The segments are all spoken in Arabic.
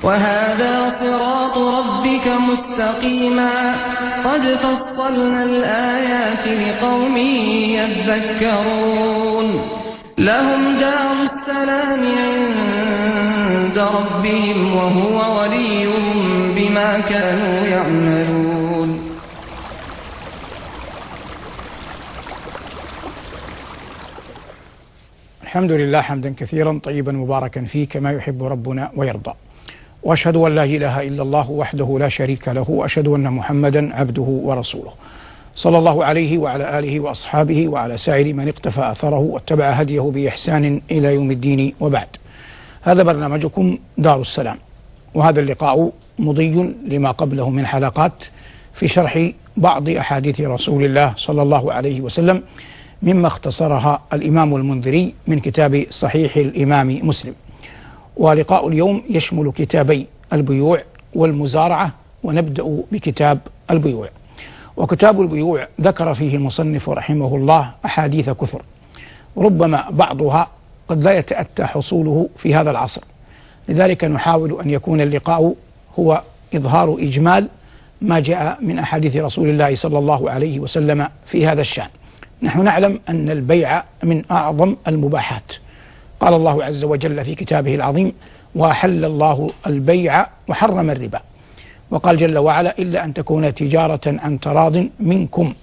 وهذا صراط ربك مستقيما قد فصلنا الآيات لقوم يذكرون لهم دار السلام عند ربهم وهو وليهم بما كانوا يعملون. الحمد لله حمدا كثيرا طيبا مباركا فيه كما يحب ربنا ويرضى، وأشهد أن لا إله إلا الله وحده لا شريك له، وأشهد أن محمدا عبده ورسوله صلى الله عليه وعلى آله وأصحابه وعلى سائر من اقتفى أثره واتبع هديه بإحسان إلى يوم الدين. وبعد، هذا برنامجكم دار السلام، وهذا اللقاء مضي لما قبله من حلقات في شرح بعض أحاديث رسول الله صلى الله عليه وسلم مما اختصرها الإمام المنذري من كتاب صحيح الإمام مسلم. ولقاء اليوم يشمل كتابي البيوع والمزارعة، ونبدأ بكتاب البيوع. وكتاب البيوع ذكر فيه المصنف رحمه الله أحاديث كثر، ربما بعضها قد لا يتأتى حصوله في هذا العصر، لذلك نحاول أن يكون اللقاء هو إظهار إجمال ما جاء من أحاديث رسول الله صلى الله عليه وسلم في هذا الشأن. نحن نعلم أن البيع من أعظم المباحات، قال الله عز وجل في كتابه العظيم: وأحل الله البيع وحرم الربا. وقال جل وعلا: إلا أن تكون تجارة عن تراض منكم.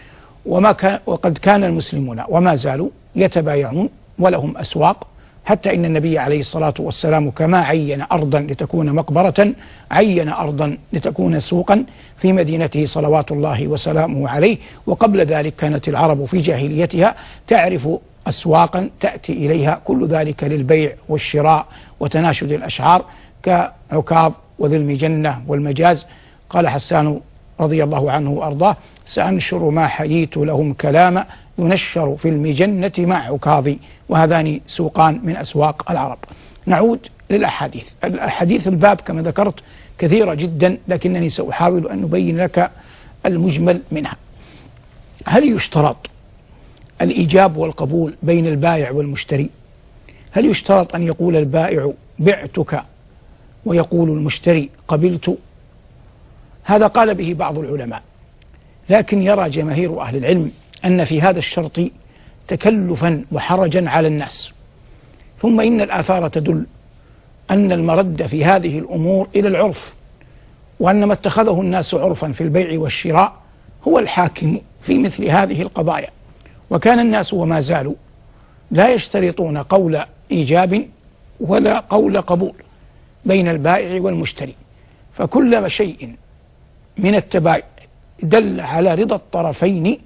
وقد كان المسلمون وما زالوا يتبايعون ولهم أسواق، حتى إن النبي عليه الصلاة والسلام كما عين أرضا لتكون مقبرة عين أرضا لتكون سوقا في مدينته صلوات الله وسلامه عليه. وقبل ذلك كانت العرب في جاهليتها تعرف أسواقا تأتي إليها كل ذلك للبيع والشراء وتناشد الأشعار كعكاظ وذي المجنة والمجاز. قال حسان رضي الله عنه وأرضاه: سأنشر ما حييت لهم كلاما ينشر في المجنة مع عكاظي. وهذان سوقان من أسواق العرب. نعود للأحاديث. الأحاديث الباب كما ذكرت كثيرة جدا، لكنني سأحاول أن نبين لك المجمل منها. هل يشترط الإيجاب والقبول بين البائع والمشتري؟ هل يشترط أن يقول البائع بعتك ويقول المشتري قبلت؟ هذا قال به بعض العلماء، لكن يرى جماهير أهل العلم أن في هذا الشرط تكلفا وحرجا على الناس. ثم إن الآثار تدل أن المرد في هذه الأمور إلى العرف، وأن ما اتخذه الناس عرفا في البيع والشراء هو الحاكم في مثل هذه القضايا. وكان الناس وما زالوا لا يشترطون قول إيجاب ولا قول قبول بين البائع والمشتري، فكل شيء من التبايع دل على رضا الطرفين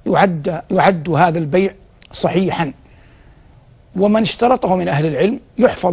يعد هذا البيع صحيحا. ومن اشترطه من أهل العلم يحفظ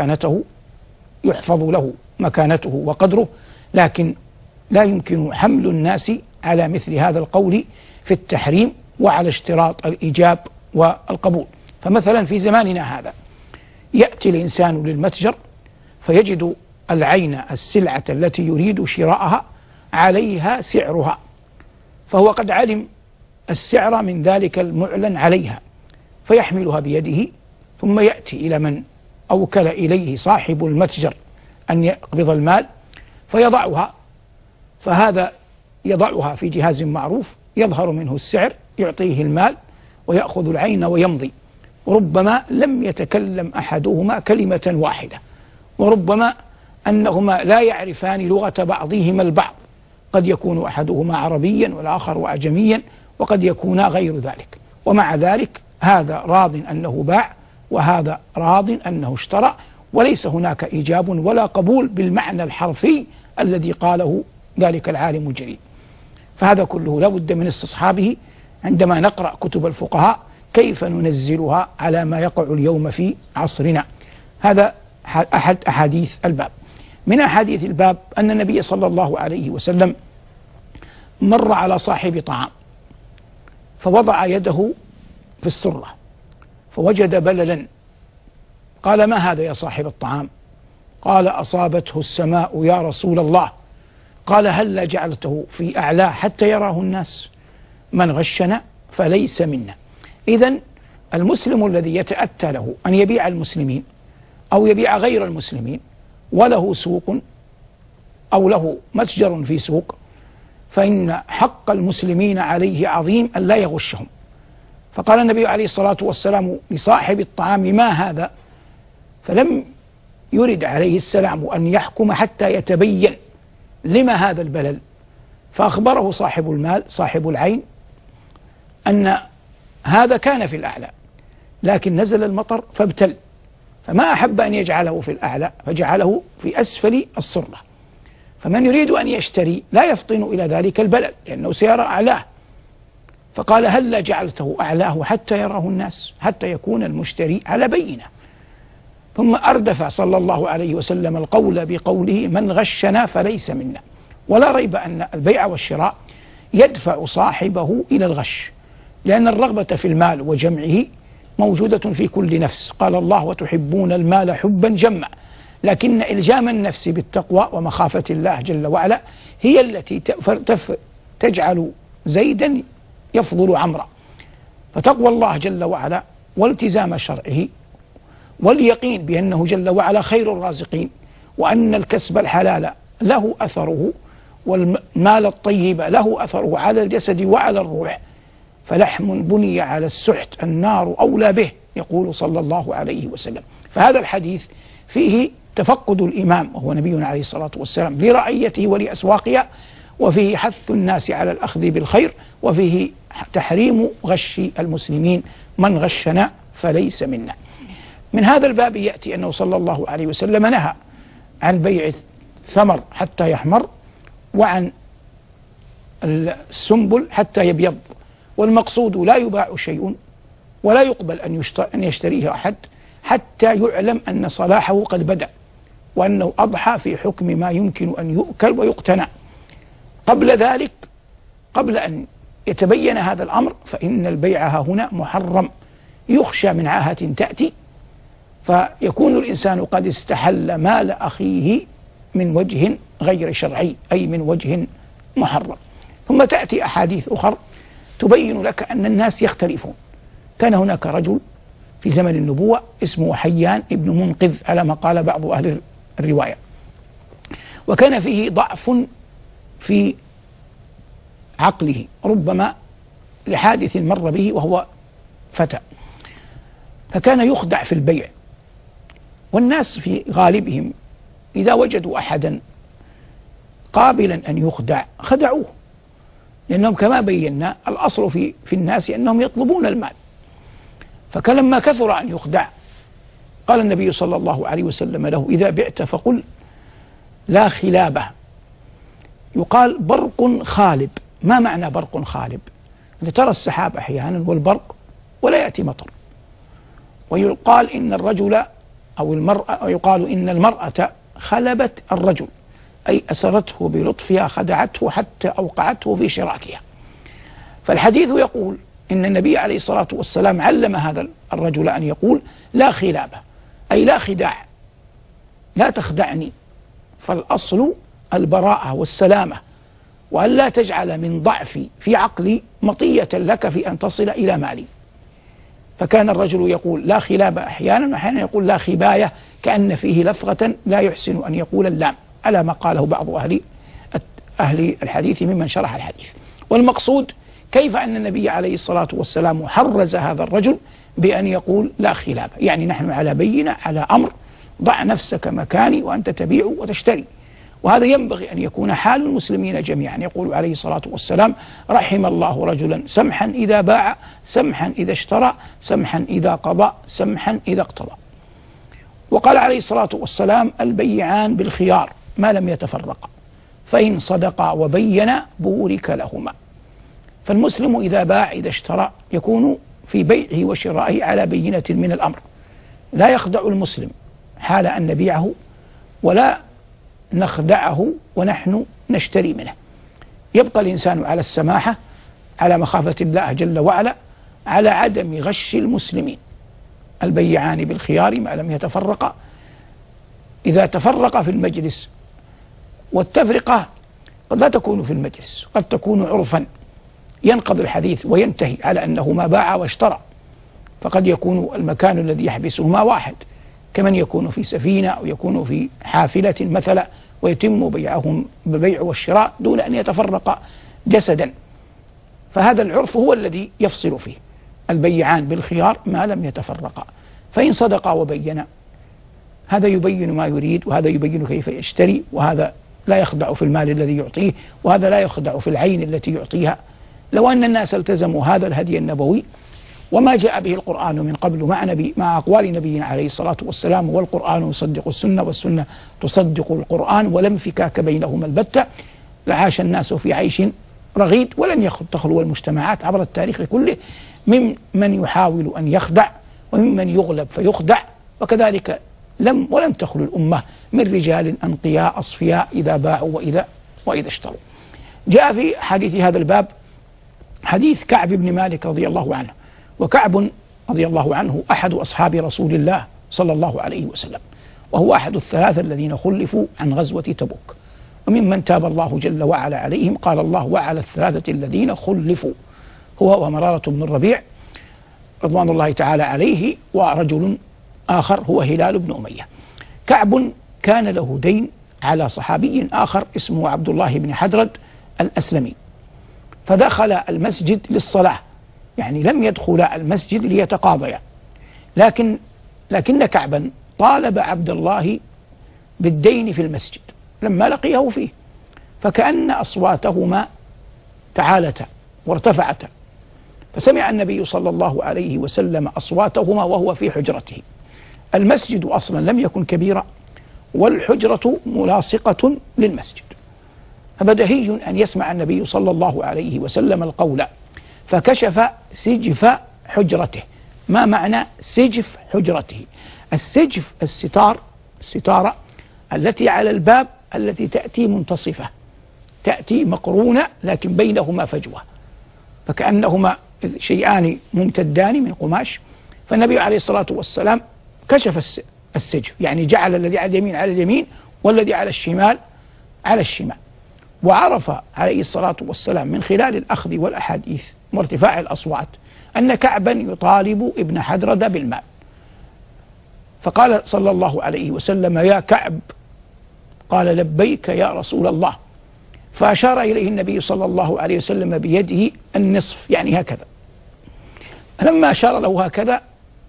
له مكانته وقدره، لكن لا يمكن حمل الناس على مثل هذا القول في التحريم وعلى اشتراط الإيجاب والقبول. فمثلا في زماننا هذا يأتي الإنسان للمتجر فيجد العين السلعة التي يريد شراءها عليها سعرها، فهو قد علم السعر من ذلك المعلن عليها، فيحملها بيده، ثم يأتي إلى من أوكل إليه صاحب المتجر أن يقبض المال فيضعها. فهذا يضعها في جهاز معروف يظهر منه السعر، يعطيه المال ويأخذ العين ويمضي. وربما لم يتكلم أحدهما كلمة واحدة، وربما أنهما لا يعرفان لغة بعضهما البعض، قد يكون أحدهما عربيا والآخر أعجميا، وقد يكون غير ذلك. ومع ذلك هذا راض أنه باع وهذا راض أنه اشترى، وليس هناك إيجاب ولا قبول بالمعنى الحرفي الذي قاله ذلك العالم الجليل. فهذا كله لا بد من استصحابه عندما نقرأ كتب الفقهاء كيف ننزلها على ما يقع اليوم في عصرنا. هذا أحد أحاديث الباب. من أحاديث الباب أن النبي صلى الله عليه وسلم مر على صاحب طعام فوضع يده في السرة فوجد بللا، قال: ما هذا يا صاحب الطعام؟ قال: أصابته السماء يا رسول الله. قال: هل جعلته في أعلاه حتى يراه الناس؟ من غشنا فليس منا. إذن المسلم الذي يتأتى له أن يبيع المسلمين أو يبيع غير المسلمين وله سوق أو له متجر في سوق، فإن حق المسلمين عليه عظيم أن لا يغشهم. فقال النبي عليه الصلاة والسلام لصاحب الطعام: ما هذا؟ فلم يرد عليه السلام أن يحكم حتى يتبين لما هذا البلل، فأخبره صاحب المال صاحب العين أن هذا كان في الأعلى لكن نزل المطر فابتل، فما أحب أن يجعله في الأعلى فجعله في أسفل الصرة، فمن يريد أن يشتري لا يفطن إلى ذلك البلل لأنه سيرى أعلاه. فقال: هل جعلته أعلاه حتى يراه الناس، حتى يكون المشتري على بينة. ثم أردف صلى الله عليه وسلم القول بقوله: من غشنا فليس منا. ولا ريب أن البيع والشراء يدفع صاحبه إلى الغش، لأن الرغبة في المال وجمعه موجودة في كل نفس. قال الله: وتحبون المال حبا جما. لكن إلجام النفس بالتقوى ومخافة الله جل وعلا هي التي تجعل زيدا يفضل عمرا. فتقوى الله جل وعلا والتزام شرعه واليقين بأنه جل وعلا خير الرازقين، وأن الكسب الحلال له أثره والمال الطيب له أثره على الجسد وعلى الروح، فلحم بني على السحت النار أولى به، يقول صلى الله عليه وسلم. فهذا الحديث فيه تفقد الإمام وهو نبينا عليه الصلاة والسلام لرعيته ولأسواقها، وفيه حث الناس على الأخذ بالخير، وفيه تحريم غش المسلمين: من غشنا فليس منا. من هذا الباب يأتي أنه صلى الله عليه وسلم نهى عن بيع الثمر حتى يحمر وعن السنبل حتى يبيض، والمقصود لا يباع شيء ولا يقبل أن يشتريه أحد حتى يعلم أن صلاحه قد بدأ، وأنه أضحى في حكم ما يمكن أن يؤكل ويقتنى. قبل ذلك، قبل أن يتبين هذا الأمر، فإن البيع هنا محرم، يخشى من عاهة تأتي فيكون الإنسان قد استحل مال أخيه من وجه غير شرعي، أي من وجه محرم. ثم تأتي أحاديث أخرى تبين لك أن الناس يختلفون. كان هناك رجل في زمن النبوة اسمه حيان ابن منقذ على ما قال بعض أهل الرواية، وكان فيه ضعف في عقله، ربما لحادث مر به وهو فتى، فكان يخدع في البيع. والناس في غالبهم إذا وجدوا أحدا قابلا أن يخدع خدعوه، لأنهم كما بينا الأصل في الناس أنهم يطلبون المال. فلما كثر أن يخدع قال النبي صلى الله عليه وسلم له: إذا بعت فقل لا خلابة. يقال برق خالب. ما معنى برق خالب؟ أنت ترى السحاب أحيانا والبرق ولا يأتي مطر. ويقال إن الرجل أو المرأة، يقال إن المرأة خلبت الرجل، أي أسرته بلطفها، خدعته حتى أوقعته في شراكها. فالحديث يقول إن النبي عليه الصلاة والسلام علم هذا الرجل أن يقول لا خلابة، أي لا خداع، لا تخدعني، فالأصل البراءة والسلامة، وأن لا تجعل من ضعفي في عقلي مطية لك في أن تصل إلى مالي. فكان الرجل يقول لا خلابة أحيانا، وأحيانا يقول لا خباية، كأن فيه لفظة لا يحسن أن يقول اللام، على ما قاله بعض أهل الحديث ممن شرح الحديث. والمقصود كيف أن النبي عليه الصلاة والسلام حرز هذا الرجل بأن يقول لا خلابة، يعني نحن على بينة، على أمر، ضع نفسك مكاني وأنت تبيع وتشتري. وهذا ينبغي أن يكون حال المسلمين جميعا. يقول عليه الصلاة والسلام: رحم الله رجلا سمحا إذا باع، سمحا إذا اشترى، سمحا إذا قضى، سمحا إذا اقتضى. وقال عليه الصلاة والسلام: البيعان بالخيار ما لم يتفرقا، فإن صدقا وبينا بورك لهما. فالمسلم إذا باع إذا اشترى يكون في بيعه وشرائه على بينة من الأمر، لا يخدع المسلم حال أن نبيعه ولا نخدعه ونحن نشتري منه. يبقى الإنسان على السماحة، على مخافة الله جل وعلا، على عدم غش المسلمين. البيعان بالخيار ما لم يتفرقا. إذا تفرقا في المجلس، والتفرقة قد لا تكون في المجلس، قد تكون عرفا، ينقضي الحديث وينتهي على أنه ما باع واشترى، فقد يكون المكان الذي يحبسهما واحد، كمن يكون في سفينة أو يكون في حافلة مثلا، ويتم بيعهم بالبيع والشراء دون أن يتفرق جسدا. فهذا العرف هو الذي يفصل فيه البيعان بالخيار ما لم يتفرقا، فإن صدقا وبينا هذا يبين ما يريد وهذا يبين كيف يشتري، وهذا لا يخدع في المال الذي يعطيه وهذا لا يخدع في العين التي يعطيها. لو أن الناس التزموا هذا الهدي النبوي وما جاء به القرآن من قبل مع أقوال نبينا عليه الصلاة والسلام، والقرآن يصدق السنة والسنة تصدق القرآن ولم انفكاك بينهما البتة، لعاش الناس في عيش رغيد، ولن تخلو المجتمعات عبر التاريخ كله من يحاول أن يخدع وممن يغلب فيخدع، وكذلك ولن تخلو الأمة من رجال أنقياء أصفياء إذا باعوا وإذا اشتروا. جاء في حديث هذا الباب حديث كعب بن مالك رضي الله عنه، وكعب رضي الله عنه أحد أصحاب رسول الله صلى الله عليه وسلم، وهو أحد الثلاثة الذين خلفوا عن غزوة تبوك، وممن تاب الله جل وعلا عليهم. قال الله: وعلى الثلاثة الذين خلفوا، هو ومرارة بن الربيع رضوان الله تعالى عليه، ورجل آخر هو هلال بن أمية. كعب كان له دين على صحابي آخر اسمه عبد الله بن حدرد الأسلمي، فدخل المسجد للصلاة، يعني لم يدخل المسجد ليتقاضيا، لكن كعبا طالب عبد الله بالدين في المسجد لما لقيه فيه، فكأن أصواتهما تعالتا وارتفعتا، فسمع النبي صلى الله عليه وسلم أصواتهما وهو في حجرته. المسجد أصلا لم يكن كبيرا، والحجرة ملاصقة للمسجد، فبدهي أن يسمع النبي صلى الله عليه وسلم القول، فكشف سجف حجرته. ما معنى سجف حجرته؟ السجف الستارة التي على الباب التي تأتي منتصفة، تأتي مقرونة لكن بينهما فجوة، فكأنهما شيئان ممتدان من قماش. فالنبي عليه الصلاة والسلام كشف السجف، يعني جعل الذي على اليمين على اليمين والذي على الشمال على الشمال. وعرف عليه الصلاة والسلام من خلال الأخذ والأحاديث وارتفاع الأصوات أن كعبا يطالب ابن حدرد بالمال، فقال صلى الله عليه وسلم: يا كعب. قال: لبيك يا رسول الله. فأشار إليه النبي صلى الله عليه وسلم بيده النصف، يعني هكذا. لما أشار له هكذا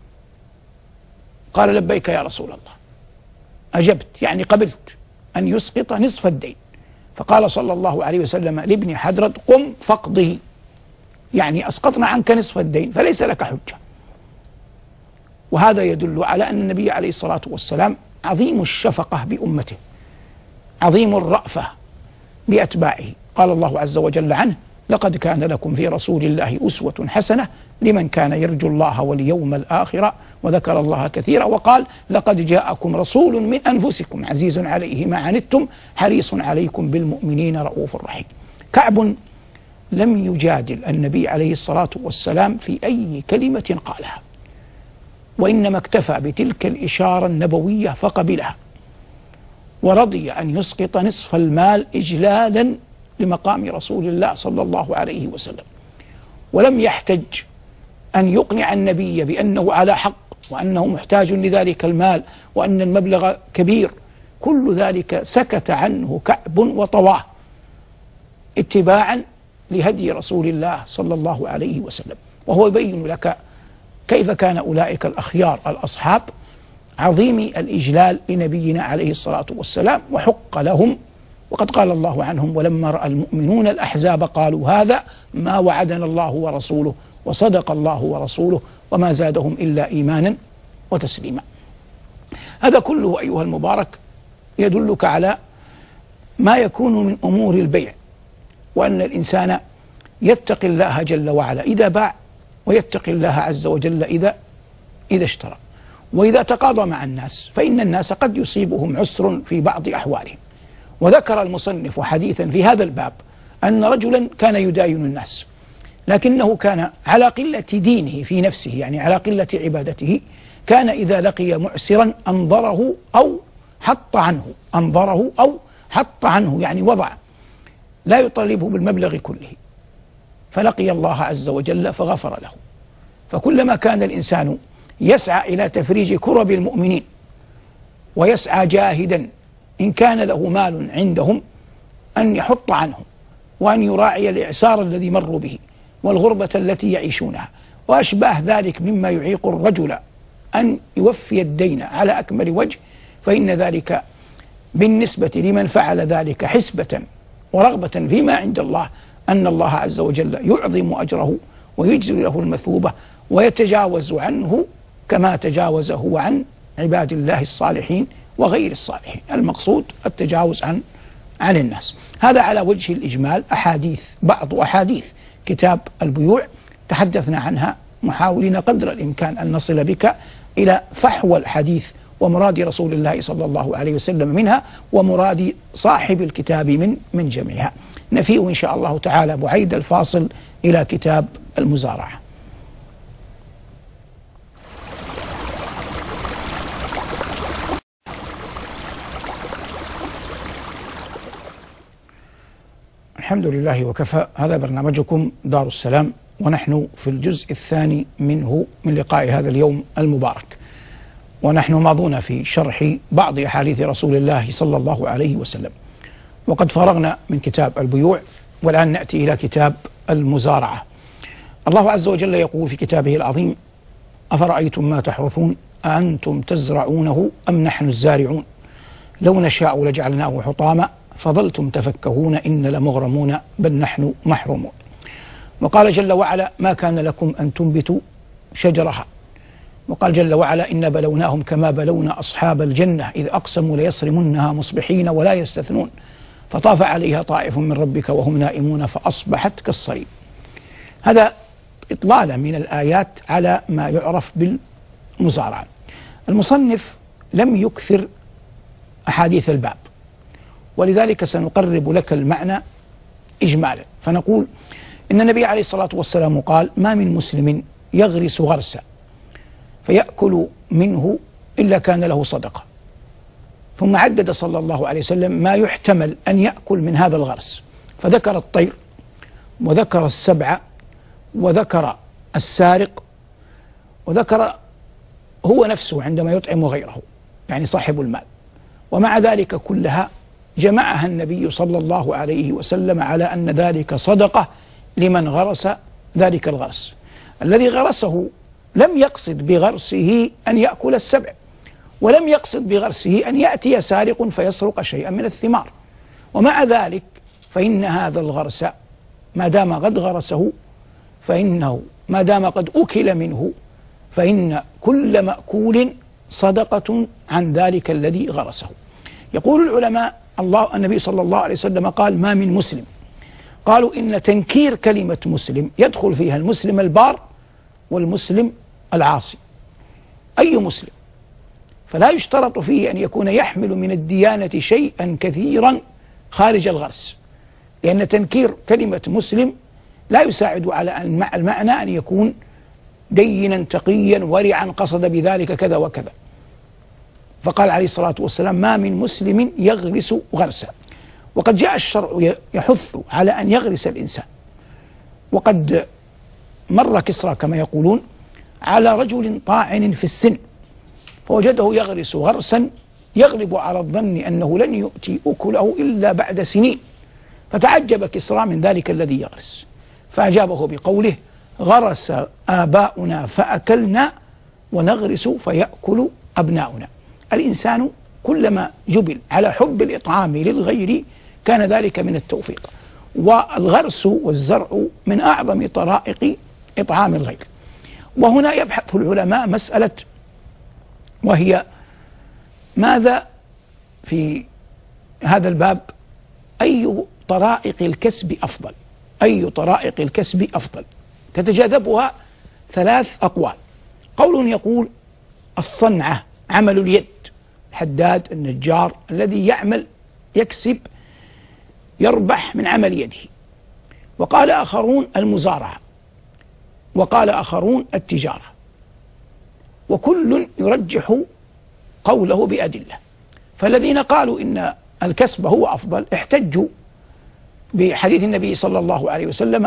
قال: لبيك يا رسول الله، أجبت، يعني قبلت أن يسقط نصف الدين. فقال صلى الله عليه وسلم لابن حدرد: قم فاقضه، يعني أسقطنا عنك نصف الدين فليس لك حجة. وهذا يدل على أن النبي عليه الصلاة والسلام عظيم الشفقة بأمته، عظيم الرأفة بأتباعه. قال الله عز وجل عنه: لقد كان لكم في رسول الله أسوة حسنة لمن كان يرجو الله واليوم الآخر وذكر الله كثيرا. وقال: لقد جاءكم رسول من أنفسكم عزيز عليه ما عنتم حريص عليكم بالمؤمنين رؤوف رحيم. كعب لم يجادل النبي عليه الصلاة والسلام في أي كلمة قالها، وإنما اكتفى بتلك الإشارة النبوية فقبلها، ورضي أن يسقط نصف المال إجلالا لمقام رسول الله صلى الله عليه وسلم، ولم يحتج أن يقنع النبي بأنه على حق وأنه محتاج لذلك المال وأن المبلغ كبير. كل ذلك سكت عنه كعب وطواه اتباعا لهدي رسول الله صلى الله عليه وسلم. وهو يبين لك كيف كان أولئك الأخيار الأصحاب عظيم الإجلال لنبينا عليه الصلاة والسلام، وحق لهم. وقد قال الله عنهم: ولما رأى المؤمنون الأحزاب قالوا هذا ما وعدنا الله ورسوله وصدق الله ورسوله وما زادهم إلا إيمانا وتسليما. هذا كله أيها المبارك يدلك على ما يكون من أمور البيع، وأن الإنسان يتقي الله جل وعلا إذا باع، ويتقي الله عز وجل إذا اشترى. وإذا تقاضى مع الناس فإن الناس قد يصيبهم عسر في بعض أحوالهم. وذكر المصنف حديثا في هذا الباب أن رجلا كان يداين الناس، لكنه كان على قلة دينه في نفسه، يعني على قلة عبادته، كان إذا لقي معسرا أنظره أو حط عنه، يعني وضع، لا يطالبه بالمبلغ كله، فلقي الله عز وجل فغفر له. فكلما كان الإنسان يسعى إلى تفريج كرب المؤمنين ويسعى جاهدا إن كان له مال عندهم أن يحط عنهم، وأن يراعي الإعسار الذي مروا به والغربة التي يعيشونها وأشباه ذلك مما يعيق الرجل أن يوفي الدين على أكمل وجه، فإن ذلك بالنسبة لمن فعل ذلك حسبة ورغبة فيما عند الله أن الله عز وجل يعظم أجره ويجزي له المثوبة ويتجاوز عنه كما تجاوز هو عن عباد الله الصالحين وغير الصالحين. المقصود التجاوز عن الناس. هذا على وجه الإجمال بعض أحاديث كتاب البيوع تحدثنا عنها، محاولين قدر الإمكان أن نصل بك إلى فحوى الحديث ومراد رسول الله صلى الله عليه وسلم منها ومراد صاحب الكتاب من جميعها. نفيء إن شاء الله تعالى بعيد الفاصل إلى كتاب المزارعة. الحمد لله وكفى. هذا برنامجكم دار السلام، ونحن في الجزء الثاني منه من لقاء هذا اليوم المبارك، ونحن ماضون في شرح بعض أحاديث رسول الله صلى الله عليه وسلم، وقد فرغنا من كتاب البيوع، والآن نأتي إلى كتاب المزارعة. الله عز وجل يقول في كتابه العظيم: أفرأيتم ما تحرثون أأنتم تزرعونه أم نحن الزارعون لو نشاء لجعلناه حطاما فظلتم تفكهون إن لمغرمون بل نحن محرومون. وقال جل وعلا: ما كان لكم أن تنبتوا شجرها. وقال جل وعلا: إن بلوناهم كما بلونا أصحاب الجنة إذ أقسموا ليصرمنها مصبحين ولا يستثنون فطاف عليها طائف من ربك وهم نائمون فأصبحت كالصريم. هذا إطلالة من الآيات على ما يعرف بالمزارعة. المصنف لم يكثر أحاديث الباب، ولذلك سنقرب لك المعنى إجمالا، فنقول إن النبي عليه الصلاة والسلام قال: ما من مسلم يغرس غرسا فيأكل منه إلا كان له صدقة. ثم عدد صلى الله عليه وسلم ما يحتمل أن يأكل من هذا الغرس، فذكر الطير وذكر السبع وذكر السارق وذكر هو نفسه عندما يطعم غيره، يعني صاحب المال. ومع ذلك كلها جمعها النبي صلى الله عليه وسلم على أن ذلك صدقة لمن غرس ذلك الغرس. الذي غرسه لم يقصد بغرسه أن يأكل السبع، ولم يقصد بغرسه أن يأتي سارق فيسرق شيئا من الثمار. ومع ذلك فإن هذا الغرس ما دام قد غرسه فإنه ما دام قد أكل منه فإن كل مأكول صدقة عن ذلك الذي غرسه. يقول العلماء: النبي صلى الله عليه وسلم قال: ما من مسلم. قالوا إن تنكير كلمة مسلم يدخل فيها المسلم البار والمسلم العاصي، أي مسلم، فلا يشترط فيه أن يكون يحمل من الديانة شيئا كثيرا خارج الغرس، لأن تنكير كلمة مسلم لا يساعد على المعنى أن يكون دينا تقيا ورعا قصد بذلك كذا وكذا. فقال عليه الصلاة والسلام: ما من مسلم يغرس غرسا. وقد جاء الشرع يحث على أن يغرس الإنسان. وقد مر كسرى كما يقولون على رجل طاعن في السن فوجده يغرس غرسا يغلب على الظن أنه لن يؤتي أكله إلا بعد سنين، فتعجب كسرى من ذلك الذي يغرس، فأجابه بقوله: غرس آباؤنا فأكلنا ونغرس فيأكل أبناؤنا. الإنسان كلما جبل على حب الإطعام للغير كان ذلك من التوفيق، والغرس والزرع من أعظم طرائق إطعام الغير. وهنا يبحث العلماء مسألة، وهي ماذا في هذا الباب أي طرائق الكسب أفضل؟ أي طرائق الكسب أفضل؟ تتجاذبها ثلاث أقوال. قول يقول: الصنعة، عمل اليد، الحداد، النجار، الذي يعمل يكسب يربح من عمل يده. وقال آخرون: المزارعة. وقال آخرون: التجارة. وكل يرجح قوله بأدلة. فالذين قالوا إن الكسب هو أفضل احتجوا بحديث النبي صلى الله عليه وسلم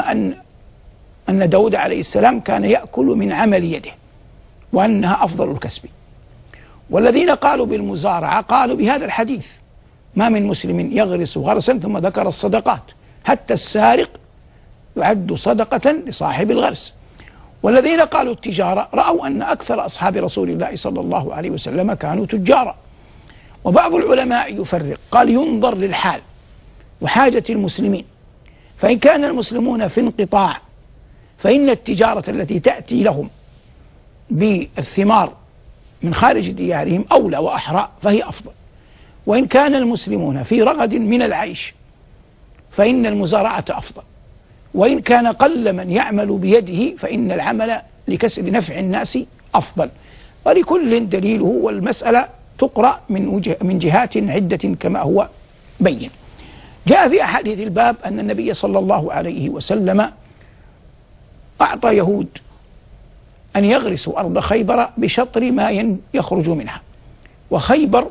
أن داود عليه السلام كان يأكل من عمل يده وأنها أفضل الكسب. والذين قالوا بالمزارعة قالوا بهذا الحديث: ما من مسلم يغرس غرسا، ثم ذكر الصدقات، حتى السارق يعد صدقة لصاحب الغرس. والذين قالوا التجارة رأوا أن أكثر أصحاب رسول الله صلى الله عليه وسلم كانوا تجارا. وبعض العلماء يفرق، قال: ينظر للحال وحاجة المسلمين، فإن كان المسلمون في انقطاع فإن التجارة التي تأتي لهم بالثمار من خارج ديارهم أولى وأحرى فهي أفضل. وإن كان المسلمون في رغد من العيش فإن المزارعة أفضل. وإن كان قل من يعمل بيده فإن العمل لكسب نفع الناس أفضل. ولكل دليله، والمسألة تقرأ من جهات عدة كما هو بين. جاء في أحاديث الباب أن النبي صلى الله عليه وسلم أعطى يهود أن يغرسوا أرض خيبر بشطر ما يخرج منها، وخيبر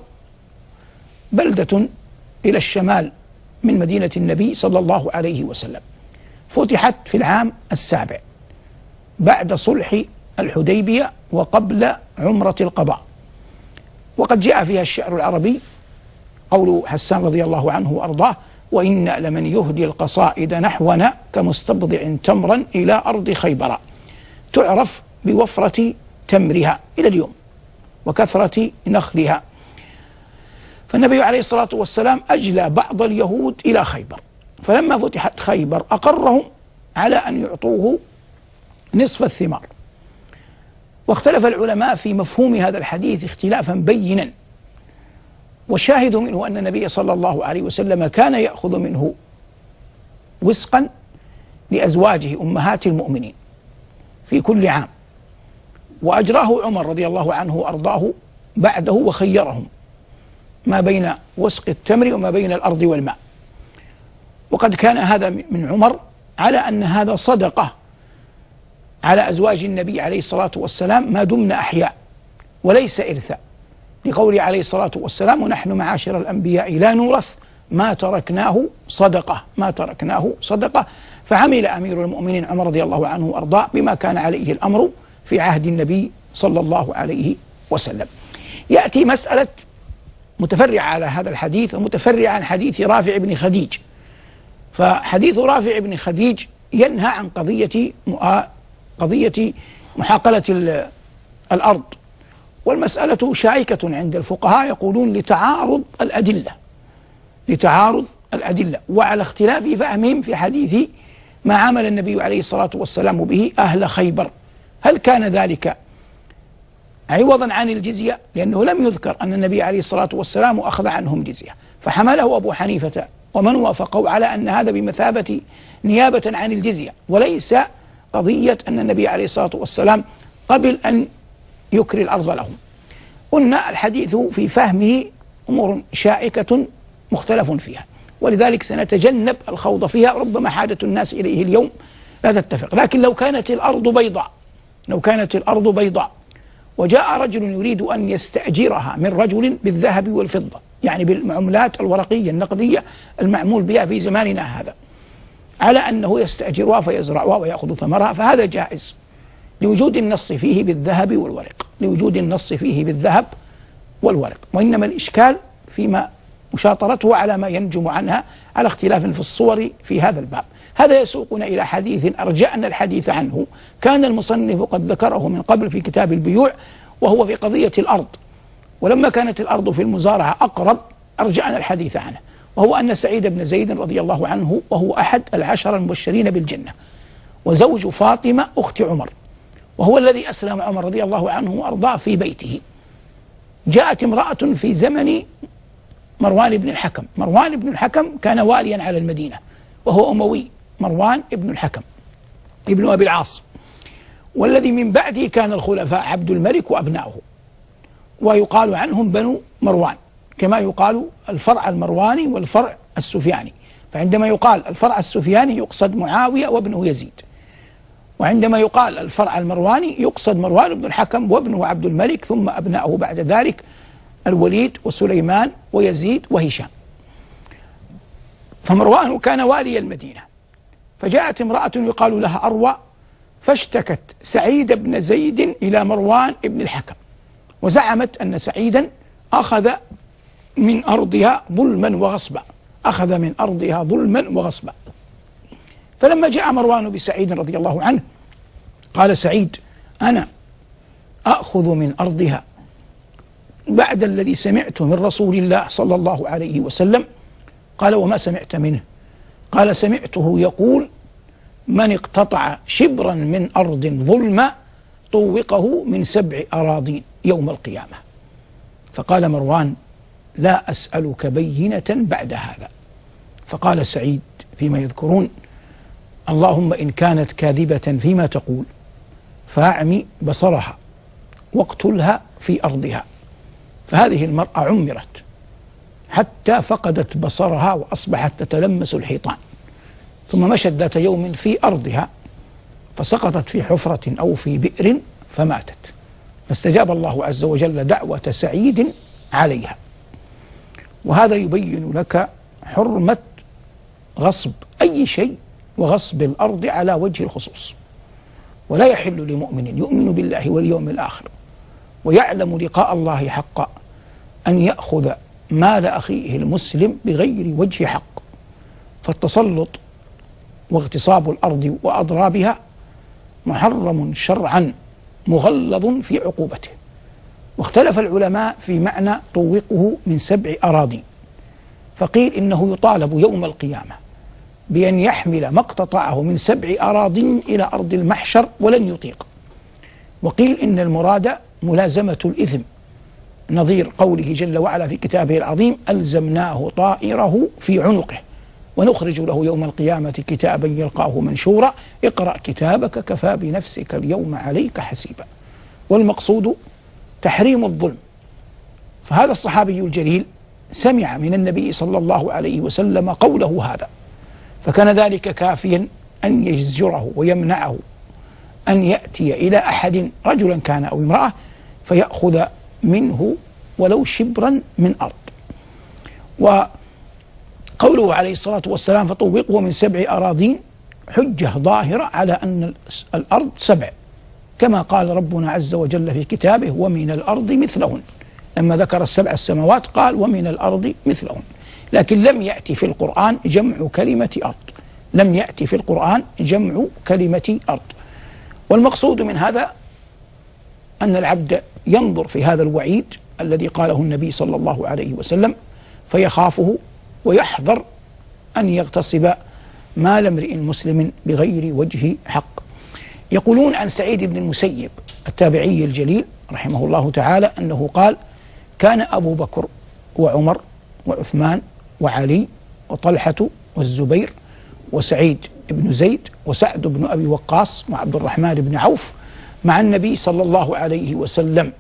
بلدة إلى الشمال من مدينة النبي صلى الله عليه وسلم، فتحت في العام 7 بعد صلح الحديبية وقبل عمرة القضاء. وقد جاء فيها الشعر العربي، قول حسان رضي الله عنه وأرضاه: وإن لمن يهدي القصائد نحونا كمستبضع تمرا إلى أرض خيبر، تعرف بوفرة تمرها إلى اليوم وكثرة نخلها. فالنبي عليه الصلاة والسلام أجلى بعض اليهود إلى خيبر، فلما فتحت خيبر أقرهم على أن يعطوه نصف الثمار. واختلف العلماء في مفهوم هذا الحديث اختلافا بينا، والشاهد منه أن النبي صلى الله عليه وسلم كان يأخذ منه وسقا لأزواجه أمهات المؤمنين في كل عام، وأجراه عمر رضي الله عنه وأرضاه بعده وخيرهم ما بين وسق التمر وما بين الأرض والماء. وقد كان هذا من عمر على أن هذا صدقة على أزواج النبي عليه الصلاة والسلام ما دمنا أحياء، وليس إرثا، لقوله عليه الصلاة والسلام: ونحن معاشر الأنبياء لا نورث ما تركناه صدقة، ما تركناه صدقة. فعمل أمير المؤمنين عمر رضي الله عنه وأرضاه بما كان عليه الأمر في عهد النبي صلى الله عليه وسلم. يأتي مسألة متفرعة على هذا الحديث ومتفرعة عن حديث رافع بن خديج. فحديث رافع بن خديج ينهى عن قضية محاقلة الأرض، والمسألة شائكة عند الفقهاء، يقولون لتعارض الأدلة وعلى اختلاف فهمهم في حديث ما عمل النبي عليه الصلاة والسلام به أهل خيبر. هل كان ذلك عوضا عن الجزية؟ لأنه لم يذكر أن النبي عليه الصلاة والسلام أخذ عنهم جزية، فحمله أبو حنيفة ومن وافقوا على أن هذا بمثابة نيابة عن الجزية، وليس قضية أن النبي عليه الصلاة والسلام قبل أن يكري الأرض لهم. قلنا الحديث في فهمه أمور شائكة مختلف فيها، ولذلك سنتجنب الخوض فيها، ربما حاجة الناس إليه اليوم لا تتفق. لكن لو كانت الأرض بيضاء وجاء رجل يريد أن يستأجرها من رجل بالذهب والفضة، يعني بالعملات الورقية النقدية المعمول بها في زماننا هذا، على أنه يستأجرها فيزرعها ويأخذ ثمرها، فهذا جائز لوجود النص فيه بالذهب والورق. وإنما الإشكال فيما مشاطرته على ما ينجم عنها على اختلاف في الصور في هذا الباب. هذا يسوقنا إلى حديث أرجأنا الحديث عنه، كان المصنف قد ذكره من قبل في كتاب البيوع، وهو في قضية الأرض. ولما كانت الأرض في المزارعة أقرب أرجأنا الحديث عنه، وهو أن سعيد بن زيد رضي الله عنه، وهو أحد العشر المبشرين بالجنة وزوج فاطمة أخت عمر، وهو الذي أسلم عمر رضي الله عنه وأرضاه في بيته. جاءت امرأة في زمن مروان بن الحكم. مروان بن الحكم كان واليا على المدينة، وهو أموي، مروان بن الحكم ابن أبي العاص، والذي من بعده كان الخلفاء عبد الملك وأبناؤه، ويقال عنهم بنو مروان، كما يقال الفرع المرواني والفرع السفياني. فعندما يقال الفرع السفياني يقصد معاوية وابنه يزيد، وعندما يقال الفرع المرواني يقصد مروان بن الحكم وابنه عبد الملك، ثم أبناؤه بعد ذلك الوليد وسليمان ويزيد وهشام. فمروان كان والي المدينة، فجاءت امرأة يقال لها أروى، فاشتكت سعيد بن زيد إلى مروان بن الحكم، وزعمت أن سعيدا أخذ من أرضها ظلما وغصبا، أخذ من أرضها ظلما وغصبا. فلما جاء مروان بسعيد رضي الله عنه قال سعيد: أنا أخذ من أرضها بعد الذي سمعت من رسول الله صلى الله عليه وسلم. قال: وما سمعت منه؟ قال: سمعته يقول: من اقتطع شبرا من أرض ظلما طوقه من 7 أراضين يوم القيامة. فقال مروان: لا أسألك بينة بعد هذا. فقال سعيد فيما يذكرون: اللهم إن كانت كاذبة فيما تقول فأعمي بصرها واقتلها في أرضها. فهذه المرأة عمرت حتى فقدت بصرها وأصبحت تتلمس الحيطان، ثم مشت ذات يوم في أرضها فسقطت في حفرة أو في بئر فماتت، فاستجاب الله عز وجل دعوة سعيد عليها. وهذا يبين لك حرمة غصب أي شيء وغصب الأرض على وجه الخصوص. ولا يحل لمؤمن يؤمن بالله واليوم الآخر ويعلم لقاء الله حقا أن يأخذ مال أخيه المسلم بغير وجه حق. فالتسلط واغتصاب الأرض وأضرابها محرم شرعا مغلظ في عقوبته. واختلف العلماء في معنى طوقه من 7 أراضين، فقيل إنه يطالب يوم القيامة بأن يحمل ما اقتطعه من 7 أراضين إلى أرض المحشر ولن يطيق. وقيل إن المراد ملازمة الإثم، نظير قوله جل وعلا في كتابه العظيم: ألزمناه طائره في عنقه ونخرج له يوم القيامة كتابا يلقاه منشورا اقرأ كتابك كفى بنفسك اليوم عليك حسيبا. والمقصود تحريم الظلم. فهذا الصحابي الجليل سمع من النبي صلى الله عليه وسلم قوله هذا، فكان ذلك كافيا أن يزجره ويمنعه أن يأتي إلى أحد رجلا كان أو امرأة فيأخذ منه ولو شبرا من أرض. وقوله عليه الصلاة والسلام: فطوقه من 7 أراضين حجة ظاهرة على أن الأرض 7، كما قال ربنا عز وجل في كتابه: ومن الأرض مثلهن. لما ذكر 7 السماوات قال: ومن الأرض مثلهن. لكن لم يأتي في القرآن جمع كلمة أرض، لم يأتي في القرآن جمع كلمة أرض. والمقصود من هذا أن العبد ينظر في هذا الوعيد الذي قاله النبي صلى الله عليه وسلم فيخافه ويحذر أن يغتصب مال امرئ مسلم بغير وجه حق. يقولون عن سعيد بن المسيب التابعي الجليل رحمه الله تعالى أنه قال: كان أبو بكر وعمر وعثمان وعلي وطلحة والزبير وسعيد بن زيد وسعد بن أبي وقاص وعبد الرحمن بن عوف مع النبي صلى الله عليه وسلم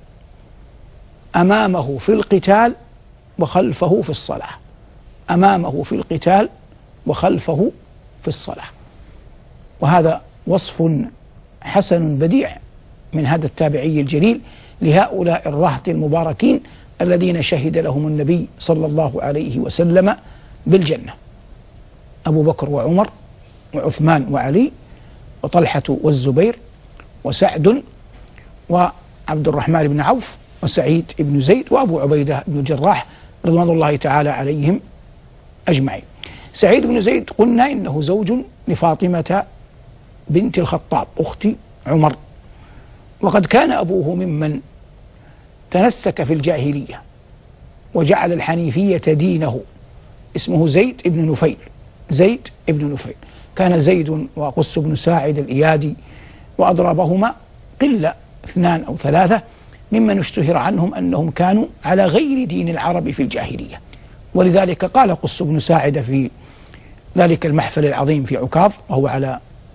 أمامه في القتال وخلفه في الصلاة، أمامه في القتال وخلفه في الصلاة. وهذا وصف حسن بديع من هذا التابعي الجليل لهؤلاء الرهط المباركين الذين شهد لهم النبي صلى الله عليه وسلم بالجنة: أبو بكر وعمر وعثمان وعلي وطلحة والزبير وسعد وعبد الرحمن بن عوف وسعيد بن زيد وأبو عبيدة بن الجراح رضوان الله تعالى عليهم أجمعين. سعيد بن زيد قلنا إنه زوج لفاطمة بنت الخطاب أخت عمر، وقد كان أبوه ممن تنسك في الجاهلية وجعل الحنيفية دينه، اسمه زيد بن نفيل. زيد بن نفيل كان زيد وقس بن ساعد الإيادي وأضربهما قلة 2 أو 3 ممن اشتهر عنهم أنهم كانوا على غير دين العرب في الجاهلية. ولذلك قال قس بن ساعد في ذلك المحفل العظيم في عكاظ وهو على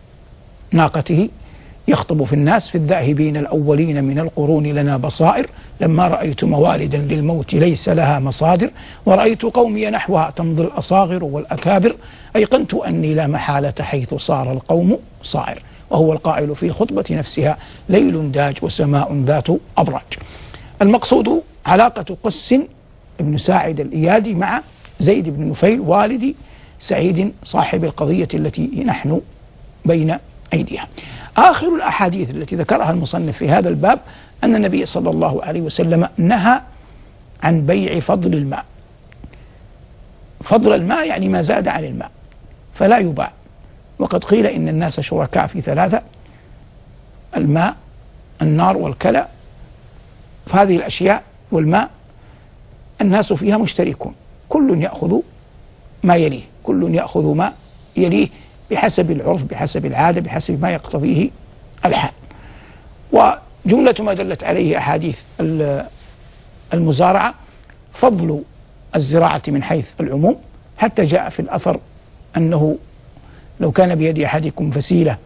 ناقته يخطب في الناس: في الذاهبين الأولين من القرون لنا بصائر، لما رأيت موالدا للموت ليس لها مصادر، ورأيت قومي نحوها تمضي الأصاغر والأكابر، أيقنت أني لا محالة حيث صار القوم صائر. وهو القائل في الخطبة نفسها: ليل داج وسماء ذات أبراج. المقصود علاقة قس بن ساعد الإيادي مع زيد بن نفيل والد سعيد صاحب القضية التي نحن بين أيديها. آخر الأحاديث التي ذكرها المصنف في هذا الباب أن النبي صلى الله عليه وسلم نهى عن بيع فضل الماء. فضل الماء يعني ما زاد عن الماء فلا يباع. وقد قيل إن الناس شركاء في ثلاثة: الماء، النار، والكلى. فهذه الأشياء والماء الناس فيها مشتركون، كل يأخذ ما يليه، كل يأخذ ما يليه بحسب العرف، بحسب العادة، بحسب ما يقتضيه الحال. وجملة ما دلت عليه أحاديث المزارعة فضل الزراعة من حيث العموم، حتى جاء في الأثر أنه لو كان بيد أحدكم فسيلة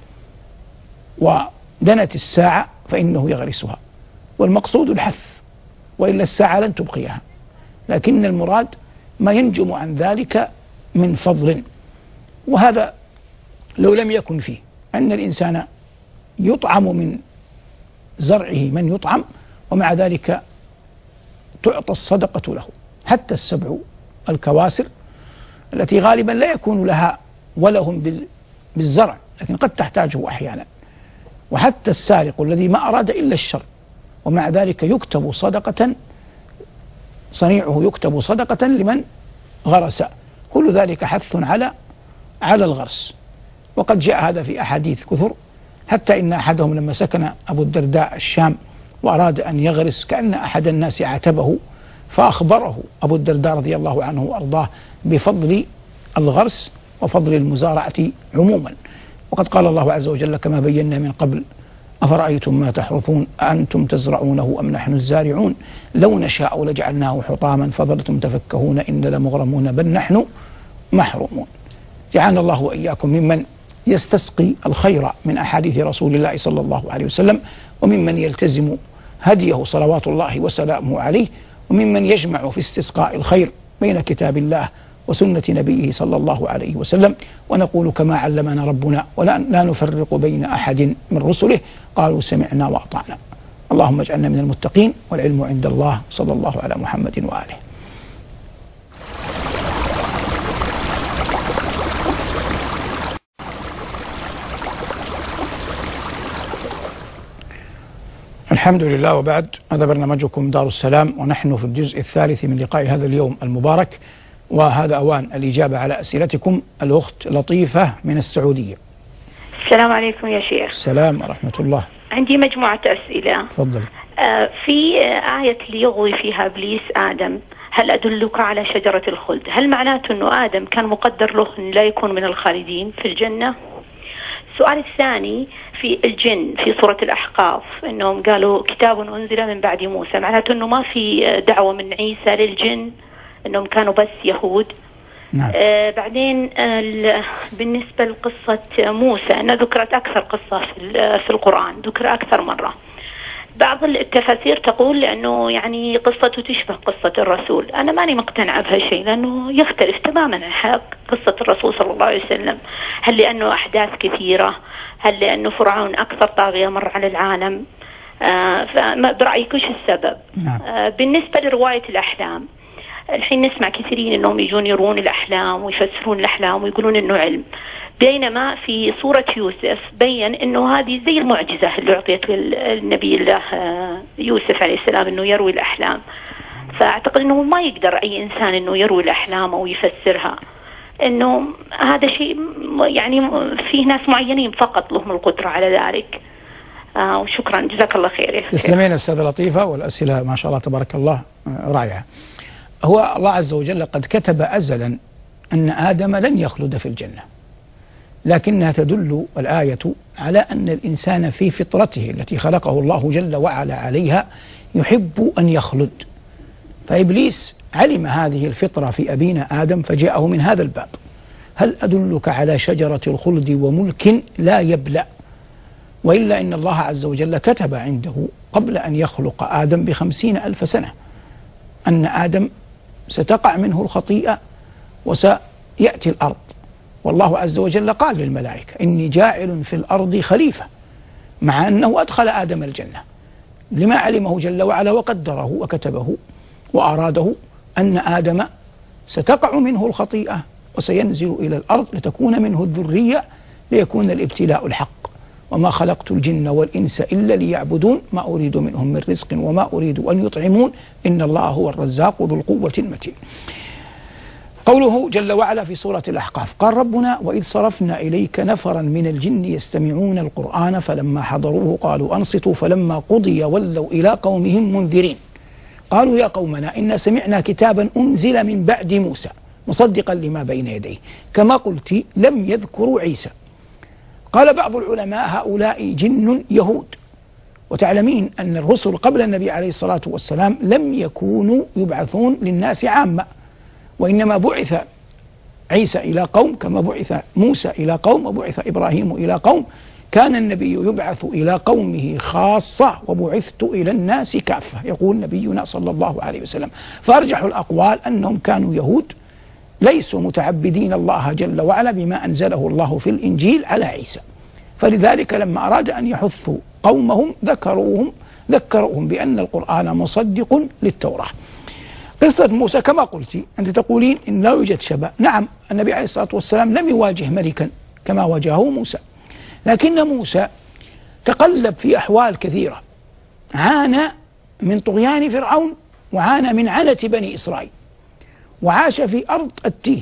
ودنت الساعة فإنه يغرسها، والمقصود الحث، وإلا الساعة لن تبقيها، لكن المراد ما ينجم عن ذلك من فضل. وهذا لو لم يكن فيه أن الإنسان يطعم من زرعه من يطعم، ومع ذلك تعطى الصدقة له، حتى السبع الكواسر التي غالبا لا يكون لها ولهم بالزرع، لكن قد تحتاجه أحيانا، وحتى السارق الذي ما أراد إلا الشر، ومع ذلك يكتب صدقة، صنيعه يكتب صدقة لمن غرس. كل ذلك حث على الغرس. وقد جاء هذا في أحاديث كثر، حتى إن أحدهم لما سكن أبو الدرداء الشام وأراد أن يغرس، كأن أحد الناس عاتبه فأخبره أبو الدرداء رضي الله عنه وأرضاه بفضل الغرس وفضل المزارعة عموما. وقد قال الله عز وجل كما بينا من قبل: أفرأيتم ما تحرثون أأنتم تزرعونه أم نحن الزارعون لو نشاء لجعلناه حطاما فظلتم تفكهون إن لمغرمون بل نحن محرومون. جعلنا الله وإياكم ممن يستسقي الخير من أحاديث رسول الله صلى الله عليه وسلم، وممن يلتزم هديه صلوات الله وسلامه عليه، وممن يجمع في استسقاء الخير بين كتاب الله وسنة نبيه صلى الله عليه وسلم. ونقول كما علمنا ربنا: ولا نفرق بين أحد من رسله قالوا سمعنا وأطعنا. اللهم اجعلنا من المتقين، والعلم عند الله. صلى الله على محمد وآله. الحمد لله، وبعد. هذا برنامجكم دار السلام، ونحن في الجزء الثالث من لقاء هذا اليوم المبارك، وهذا أوان الإجابة على أسئلتكم. الأخت لطيفة من السعودية. السلام عليكم يا شيخ. السلام ورحمة الله. عندي مجموعة أسئلة. تفضل. في آية ليغوي فيها إبليس آدم: هل أدلك على شجرة الخلد؟ هل معناته أنه آدم كان مقدر له أن لا يكون من الخالدين في الجنة؟ السؤال الثاني: في الجن في سورة الأحقاف أنهم قالوا كتاب أنزل من بعد موسى، معناته أنه ما في دعوة من عيسى للجن، أنهم كانوا بس يهود. نعم. بعدين بالنسبة لقصة موسى أنها ذكرت أكثر قصة في القرآن، ذكر أكثر مرة. بعض التفاسير تقول لأنه يعني قصته تشبه قصة الرسول. أنا ماني مقتنعة بهالشيء، لأنه يختلف تماما عن حق قصة الرسول صلى الله عليه وسلم. هل لأنه أحداث كثيرة؟ هل لأنه فرعون أكثر طاغية مر على العالم؟ برأيك وش السبب؟ نعم. بالنسبة لرواية الأحلام، الحين نسمع كثيرين أنهم يجون يرون الأحلام ويفسرون الأحلام ويقولون أنه علم، بينما في سورة يوسف بين أنه هذه زي المعجزة اللي أعطيت للنبي الله يوسف عليه السلام، أنه يروي الأحلام. فأعتقد أنه ما يقدر أي إنسان أنه يروي الأحلام أو يفسرها، أنه هذا شيء يعني فيه ناس معينين فقط لهم القدرة على ذلك. وشكرا، جزاك الله خير. تسلمين أستاذة لطيفة، والأسئلة ما شاء الله تبارك الله رائعة. هو الله عز وجل قد كتب أزلا أن آدم لن يخلد في الجنة، لكنها تدل الآية على أن الإنسان في فطرته التي خلقه الله جل وعلا عليها يحب أن يخلد. فإبليس علم هذه الفطرة في أبينا آدم فجاءه من هذا الباب: هل أدلك على شجرة الخلد وملك لا يبلى؟ وإلا إن الله عز وجل كتب عنده قبل أن يخلق آدم ب50,000 سنة أن آدم ستقع منه الخطيئة وسيأتي الأرض. والله عز وجل قال للملائكة: إني جاعل في الأرض خليفة، مع أنه أدخل آدم الجنة، لما علمه جل وعلا وقدره وكتبه وأراده أن آدم ستقع منه الخطيئة وسينزل إلى الأرض لتكون منه الذرية، ليكون الابتلاء الحق. وما خلقت الجن والإنس إلا ليعبدون ما أريد منهم من رزق وما أريد أن يطعمون إن الله هو الرزاق ذو القوة المتين. قوله جل وعلا في سورة الأحقاف قال ربنا وإذ صرفنا إليك نفرا من الجن يستمعون القرآن فلما حضروه قالوا أنصتوا فلما قضي ولوا إلى قومهم منذرين قالوا يا قومنا إنا سمعنا كتابا أنزل من بعد موسى مصدقا لما بين يديه كما قلت لم يذكروا عيسى. قال بعض العلماء هؤلاء جن يهود، وتعلمين أن الرسل قبل النبي عليه الصلاة والسلام لم يكونوا يبعثون للناس عامة، وإنما بعث عيسى إلى قوم كما بعث موسى إلى قوم وبعث إبراهيم إلى قوم. كان النبي يبعث إلى قومه خاصة وبعثت إلى الناس كافة يقول نبينا صلى الله عليه وسلم. فأرجح الأقوال أنهم كانوا يهود ليسوا متعبدين الله جل وعلا بما أنزله الله في الإنجيل على عيسى، فلذلك لما أراد أن يحثوا قومهم ذكروهم بأن القرآن مصدق للتوراة. قصة موسى كما قلت أنت تقولين إن لا يوجد شبه. نعم النبي عليه الصلاة والسلام لم يواجه ملكا كما واجهه موسى، لكن موسى تقلب في أحوال كثيرة، عانى من طغيان فرعون وعانى من عنة بني إسرائيل وعاش في أرض التيه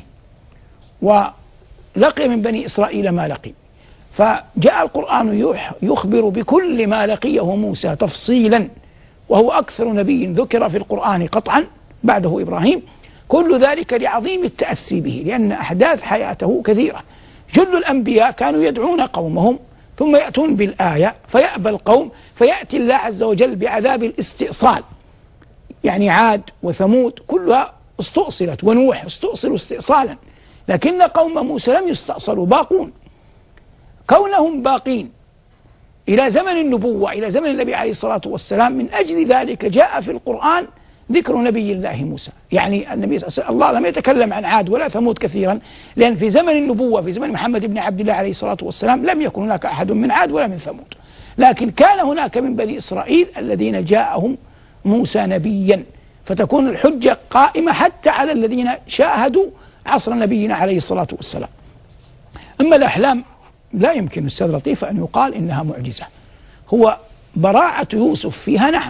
ولقي من بني إسرائيل ما لقي. فجاء القرآن يخبر بكل ما لقيه موسى تفصيلا، وهو أكثر نبي ذكر في القرآن قطعا بعده إبراهيم. كل ذلك لعظيم التأسي به لأن أحداث حياته كثيرة. جل الأنبياء كانوا يدعون قومهم ثم يأتون بالآية فيأبى القوم فيأتي الله عز وجل بعذاب الاستئصال، يعني عاد وثمود كلها استؤصلت ونوح استؤصلوا استئصالا، لكن قوم موسى لم يستأصلوا باقون. كونهم باقين إلى زمن النبوة إلى زمن النبي عليه الصلاة والسلام من أجل ذلك جاء في القرآن ذكر نبي الله موسى. يعني النبي الله لم يتكلم عن عاد ولا ثمود كثيرا، لأن في زمن النبوة في زمن محمد بن عبد الله عليه الصلاة والسلام لم يكن هناك أحد من عاد ولا من ثمود، لكن كان هناك من بني إسرائيل الذين جاءهم موسى نبيا، فتكون الحجة قائمة حتى على الذين شاهدوا عصر نبينا عليه الصلاة والسلام. أما الأحلام لا يمكن أستاذ لطيف أن يقال إنها معجزة. هو براعة يوسف فيها نعم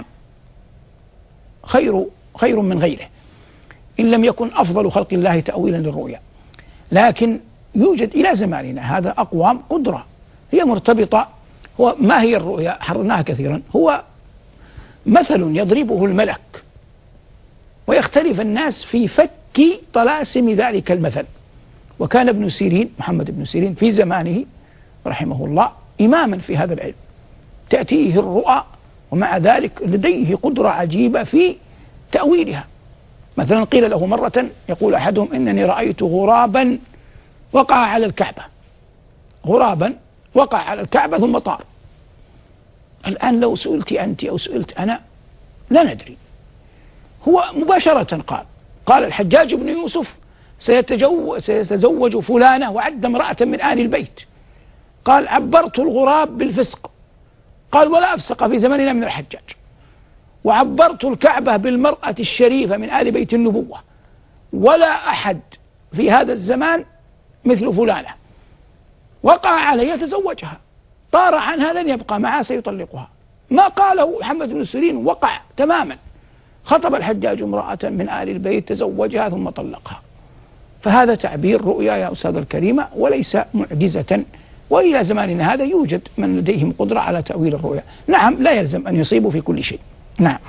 خير من غيره، إن لم يكن أفضل خلق الله تأويلا للرؤيا، لكن يوجد إلى زماننا هذا أقوام قدرة هي مرتبطة. هو ما هي الرؤيا؟ حررناها كثيرا. هو مثل يضربه الملك ويختلف الناس في فك طلاسم ذلك المثل. وكان ابن سيرين محمد بن سيرين في زمانه رحمه الله إماما في هذا العلم، تأتيه الرؤى ومع ذلك لديه قدرة عجيبة في تأويلها. مثلا قيل له مرة يقول أحدهم إنني رأيت غرابا وقع على الكعبة، غرابا وقع على الكعبة ثم طار. الآن لو سئلت أنت أو سئلت أنا لا ندري. هو مباشرة قال الحجاج بن يوسف سيتزوج فلانة وعد امرأة من آل البيت. قال عبرت الغراب بالفسق، قال ولا أفسق في زمننا من الحجاج. وعبرت الكعبة بالمرأة الشريفة من آل بيت النبوة، ولا أحد في هذا الزمان مثل فلانة. وقع عليها تزوجها، طار عنها لن يبقى معها سيطلقها. ما قاله محمد بن سيرين وقع تماما. خطب الحجاج امرأة من آل البيت تزوجها ثم طلقها. فهذا تعبير رؤيا يا أستاذ الكريمة وليس معجزة. وإلى زماننا هذا يوجد من لديهم قدرة على تأويل الرؤيا. نعم لا يلزم أن يصيبوا في كل شيء. نعم.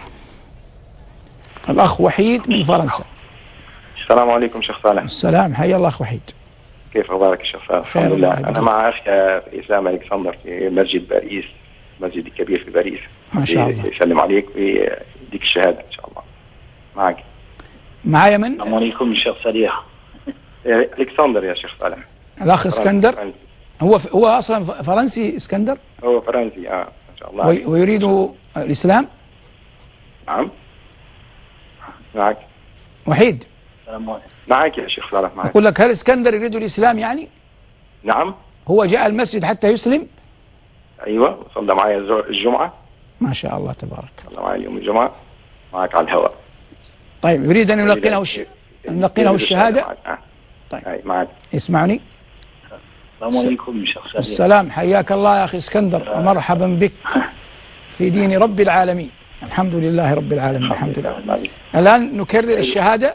الأخ وحيد من فرنسا. السلام عليكم شيخ صالح. السلام، حيا الله أخ وحيد. كيف أخبارك شيخ صالح؟ الحمد لله. أنا مع أخي في الإسلام ألكسندر في مسجد باريس، مسجد الكبير في باريس. ما شاء الله. يسلم عليك ويديك الشهادة إن شاء الله. معك. معايا من؟ السلام عليكم الشيخ صالح. ألكسندر يا شيخ صالح. الأخ اسكندر. هو أصلا فرنسي اسكندر؟ هو فرنسي ما شاء الله. ويريد الإسلام؟ نعم. معك. وحيد. السلام عليكم. معك يا شيخ صالح. معك. أقول لك هل اسكندر يريد الإسلام يعني؟ نعم. هو جاء المسجد حتى يسلم؟ أيوة، صلى معي الجمعة. ما شاء الله تبارك. صلى معي يوم الجمعة. معك على الهواء. طيب يريد أن يلقنه الشهادة؟ طيب معك. يسمعني؟ السلام عليكم شيخ سليح. السلام، حياك الله يا أخي اسكندر ومرحبا بك في دين رب العالمين. الحمد لله رب العالمين. الحمد لله. الآن نكرر الشهادة.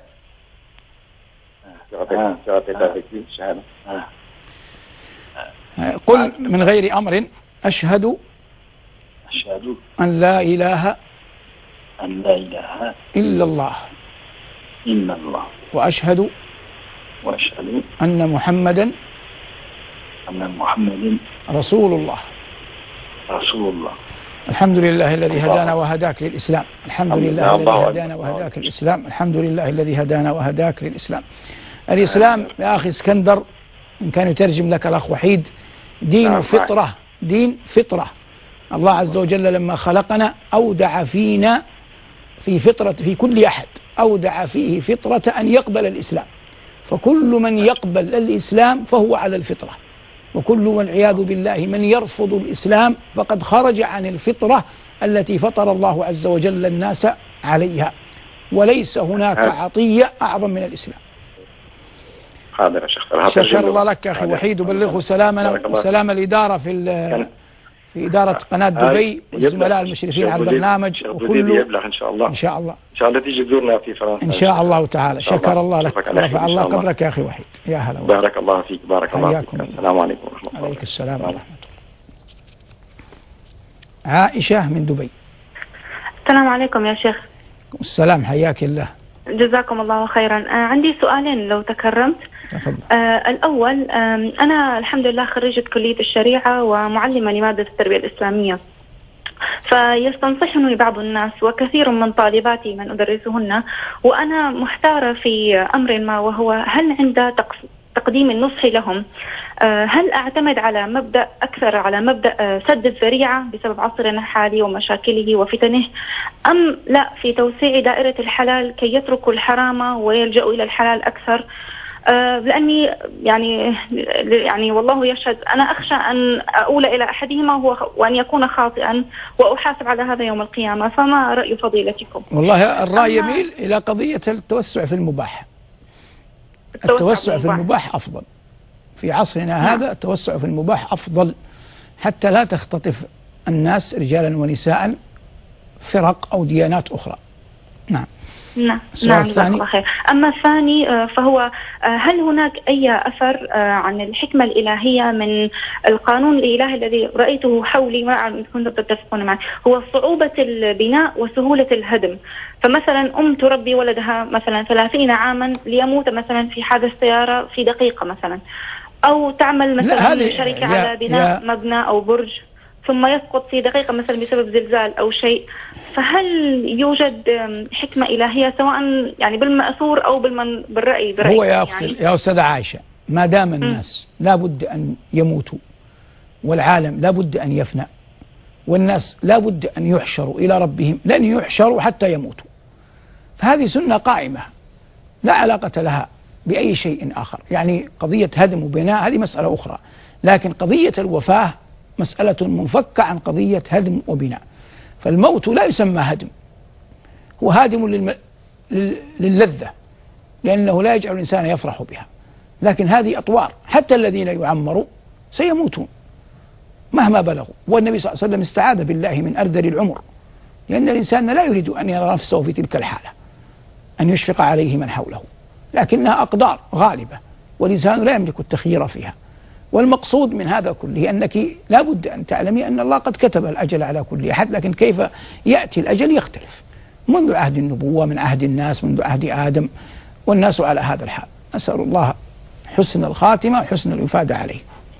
قل من غير أمر: أشهد أن لا إله إلا الله وأشهد أن محمدا رسول الله. الحمد لله الذي هدانا وهداك للإسلام. الحمد لله الذي هدانا وهداك للإسلام. الحمد لله الذي هدانا وهداك للإسلام. الإسلام يا أخي اسكندر، إن كان يترجم لك الأخ وحيد، دين فطرة. دين فطرة. الله عز وجل لما خلقنا أودع فينا في فطرة، في كل أحد أودع فيه فطرة أن يقبل الإسلام، فكل من يقبل الإسلام فهو على الفطرة، وكل والعياذ بالله من يرفض الإسلام فقد خرج عن الفطرة التي فطر الله عز وجل الناس عليها، وليس هناك عطية أعظم من الإسلام. حاضر يا شيخ. شكر الله لك يا أخي وحيد، وبلغه سلامنا وسلام الإدارة في إدارة قناة دبي والزملاء المشرفين على البرنامج، وكله يبلغ إن شاء الله. إن شاء الله. إن شاء الله تيجي تزورنا في فرنسا إن شاء الله تعالى. شكر الله لك، رفع الله قدرك يا أخي وحيد. يا هلا. بارك الله فيك. بارك الله فيك. السلام عليكم ورحمة الله. عليك السلام ورحمة الله. عائشة من دبي. السلام عليكم يا شيخ. السلام، حياك الله. جزاكم الله خيرا. عندي سؤالين لو تكرمت. الأول، أنا الحمد لله خريجة كلية الشريعة ومعلمة لمادة التربية الإسلامية، فيستنصحني بعض الناس وكثير من طالباتي من أدرسهن، وأنا محتارة في أمر ما، وهو هل عند تقديم النصح لهم هل أعتمد على مبدأ أكثر على مبدأ سد الذريعة بسبب عصرنا الحالي ومشاكله وفتنه، أم لا في توسيع دائرة الحلال كي يتركوا الحرام ويلجأوا إلى الحلال أكثر؟ لأني يعني والله يشهد أنا أخشى أن أؤول إلى أحدهما وأن يكون خاطئا وأحاسب على هذا يوم القيامة، فما رأي فضيلتكم؟ والله الرأي يميل إلى قضية التوسع في المباح. التوسع في المباح أفضل في عصرنا هذا. التوسع في المباح أفضل حتى لا تختطف الناس رجالا ونساء فرق أو ديانات أخرى. نعم. نعم جزاك الله خير. أما الثاني فهو هل هناك أي أثر عن الحكمة الإلهية من القانون الإلهي الذي رأيته حولي، ما أعلم إن كنتم تتفقون معي، هو صعوبة البناء وسهولة الهدم. فمثلا أم تربي ولدها مثلا 30 عاما ليموت مثلا في حادث سيارة في دقيقة مثلا، أو تعمل مثلا شركة على بناء مبنى أو برج ثم يسقط في دقيقة مثلا بسبب زلزال أو شيء، فهل يوجد حكمة إلهية سواء يعني بالمأثور أو بالرأي؟ هو يا أختي يا أستاذة عائشة، ما دام الناس لا بد أن يموتوا، والعالم لا بد أن يفنى، والناس لا بد أن يحشروا إلى ربهم، لن يحشروا حتى يموتوا، فهذه سنة قائمة لا علاقة لها بأي شيء آخر. يعني قضية هدم وبناء هذه مسألة أخرى، لكن قضية الوفاة مسألة منفكة عن قضية هدم وبناء. فالموت لا يسمى هدم، هو هادم للذة، لأنه لا يجعل الإنسان يفرح بها، لكن هذه أطوار. حتى الذين يعمروا سيموتون مهما بلغوا، والنبي صلى الله عليه وسلم استعاذ بالله من أرذل العمر، لأن الإنسان لا يريد أن يرى نفسه في تلك الحالة، أن يشفق عليه من حوله، لكنها أقدار غالبة والإنسان لا يملك التخيير فيها. والمقصود من هذا كله أنك لا بد أن تعلمي أن الله قد كتب الأجل على كل أحد، لكن كيف يأتي الأجل يختلف منذ عهد النبوة، من عهد الناس، منذ عهد آدم، والناس على هذا الحال. أسأل الله حسن الخاتمة وحسن الإفادة عليه.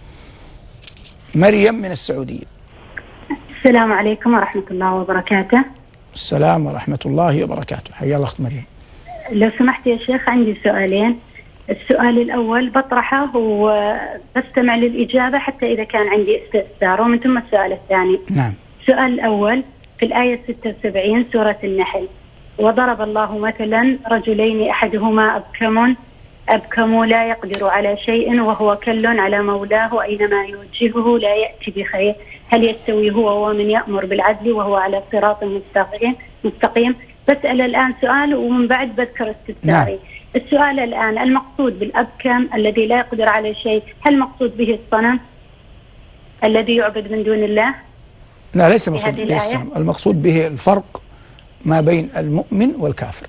مريم من السعودية. السلام عليكم ورحمة الله وبركاته. السلام ورحمة الله وبركاته. حيا الله أخت مريم. لو سمحت يا شيخ عندي سؤالين. السؤال الأول بطرحه وبستمع للإجابة حتى إذا كان عندي استفسار، ومن ثم السؤال الثاني. نعم. السؤال الأول في الآية 76 سورة النحل: وضرب الله مثلا رجلين أحدهما أبكم لا يقدر على شيء وهو كل على مولاه أينما يوجهه لا يأتي بخير، هل يستوي هو ومن يأمر بالعدل وهو على صراط مستقيم؟ بسأل الآن سؤال ومن بعد بذكر استفساري. نعم. السؤال الآن، المقصود بالأبكم الذي لا يقدر على شيء، هل مقصود به الصنم الذي يعبد من دون الله؟ لا، ليس مقصود به الصنم، المقصود به الفرق ما بين المؤمن والكافر.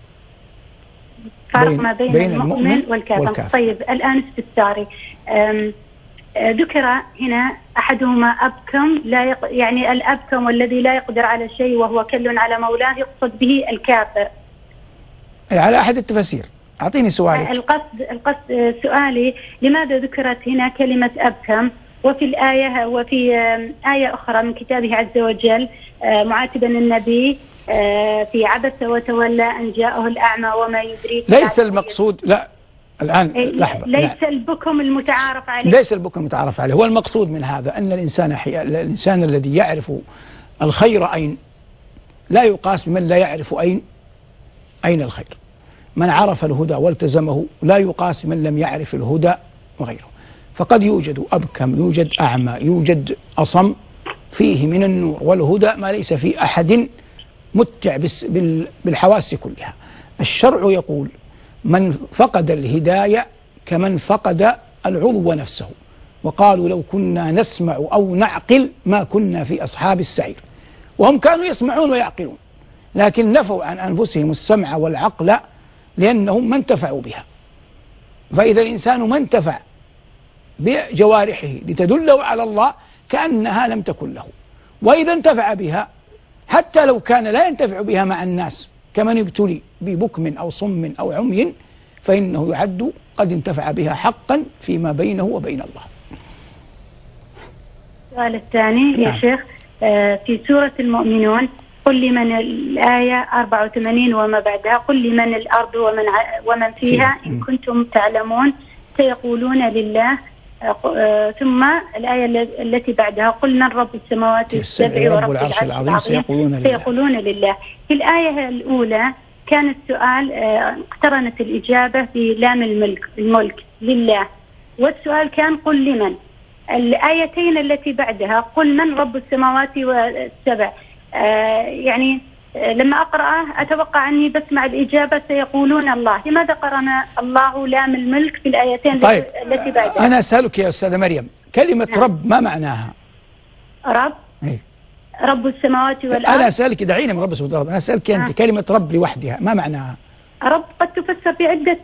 فرق ما بين المؤمن والكافر. طيب الآن استفساري، ذكر هنا أحدهما أبكم يعني الأبكم والذي لا يقدر على شيء وهو كل على مولاه، يقصد به الكافر على أحد التفاسير. أعطيني سؤالي. القصد سؤالي، لماذا ذكرت هنا كلمة أبكم وفي الآية وفي آية أخرى من كتابه عز وجل معاتبا النبي في عبس وتولى أن جاءه الأعمى وما يدريك؟ ليس المقصود، لا الآن لحظة، ليس البكم المتعارف عليه، ليس البكم المتعارف عليه. هو المقصود من هذا أن الإنسان الذي يعرف الخير أين لا يقاس بمن لا يعرف أين الخير. من عرف الهدى والتزمه لا يقاس من لم يعرف الهدى وغيره. فقد يوجد أبكم، يوجد أعمى، يوجد أصم، فيه من النور والهدى ما ليس في أحد متع بالحواس كلها. الشرع يقول من فقد الهداية كمن فقد العضو نفسه، وقالوا لو كنا نسمع أو نعقل ما كنا في أصحاب السعير. وهم كانوا يسمعون ويعقلون، لكن نفوا عن أنفسهم السمع والعقل لأنهم ما انتفعوا بها. فإذا الإنسان ما انتفع بجوارحه لتدله على الله كأنها لم تكن له، وإذا انتفع بها حتى لو كان لا ينتفع بها مع الناس كمن يبتلي ببكم أو صم أو عمي، فإنه يعد قد انتفع بها حقا فيما بينه وبين الله. السؤال الثاني يا شيخ، في سورة المؤمنون قل لمن الآية 84 وما بعدها، قل لمن الأرض ومن فيها إن كنتم تعلمون سيقولون لله، ثم الآية التي بعدها قل من رب السماوات السبع ورب العرش العظيم سيقولون لله. في الآية الأولى كان السؤال اقترنت الإجابة بلام الملك لله، والسؤال كان قل لمن. الآيتين التي بعدها قل من رب السماوات والسبع، يعني لما أقرأه أتوقع أني بسمع الإجابة سيقولون الله، لماذا قرن الله لام الملك في الآيتين طيب التي بعدها؟ أنا أسألك يا أستاذة مريم، كلمة رب ما معناها؟ رب رب السماوات والأرض. أنا أسألك، دعينا من رب السماوات والأرض، أنا أسألك أنت كلمة رب لوحدها ما معناها؟ رب قد تفسر بعدة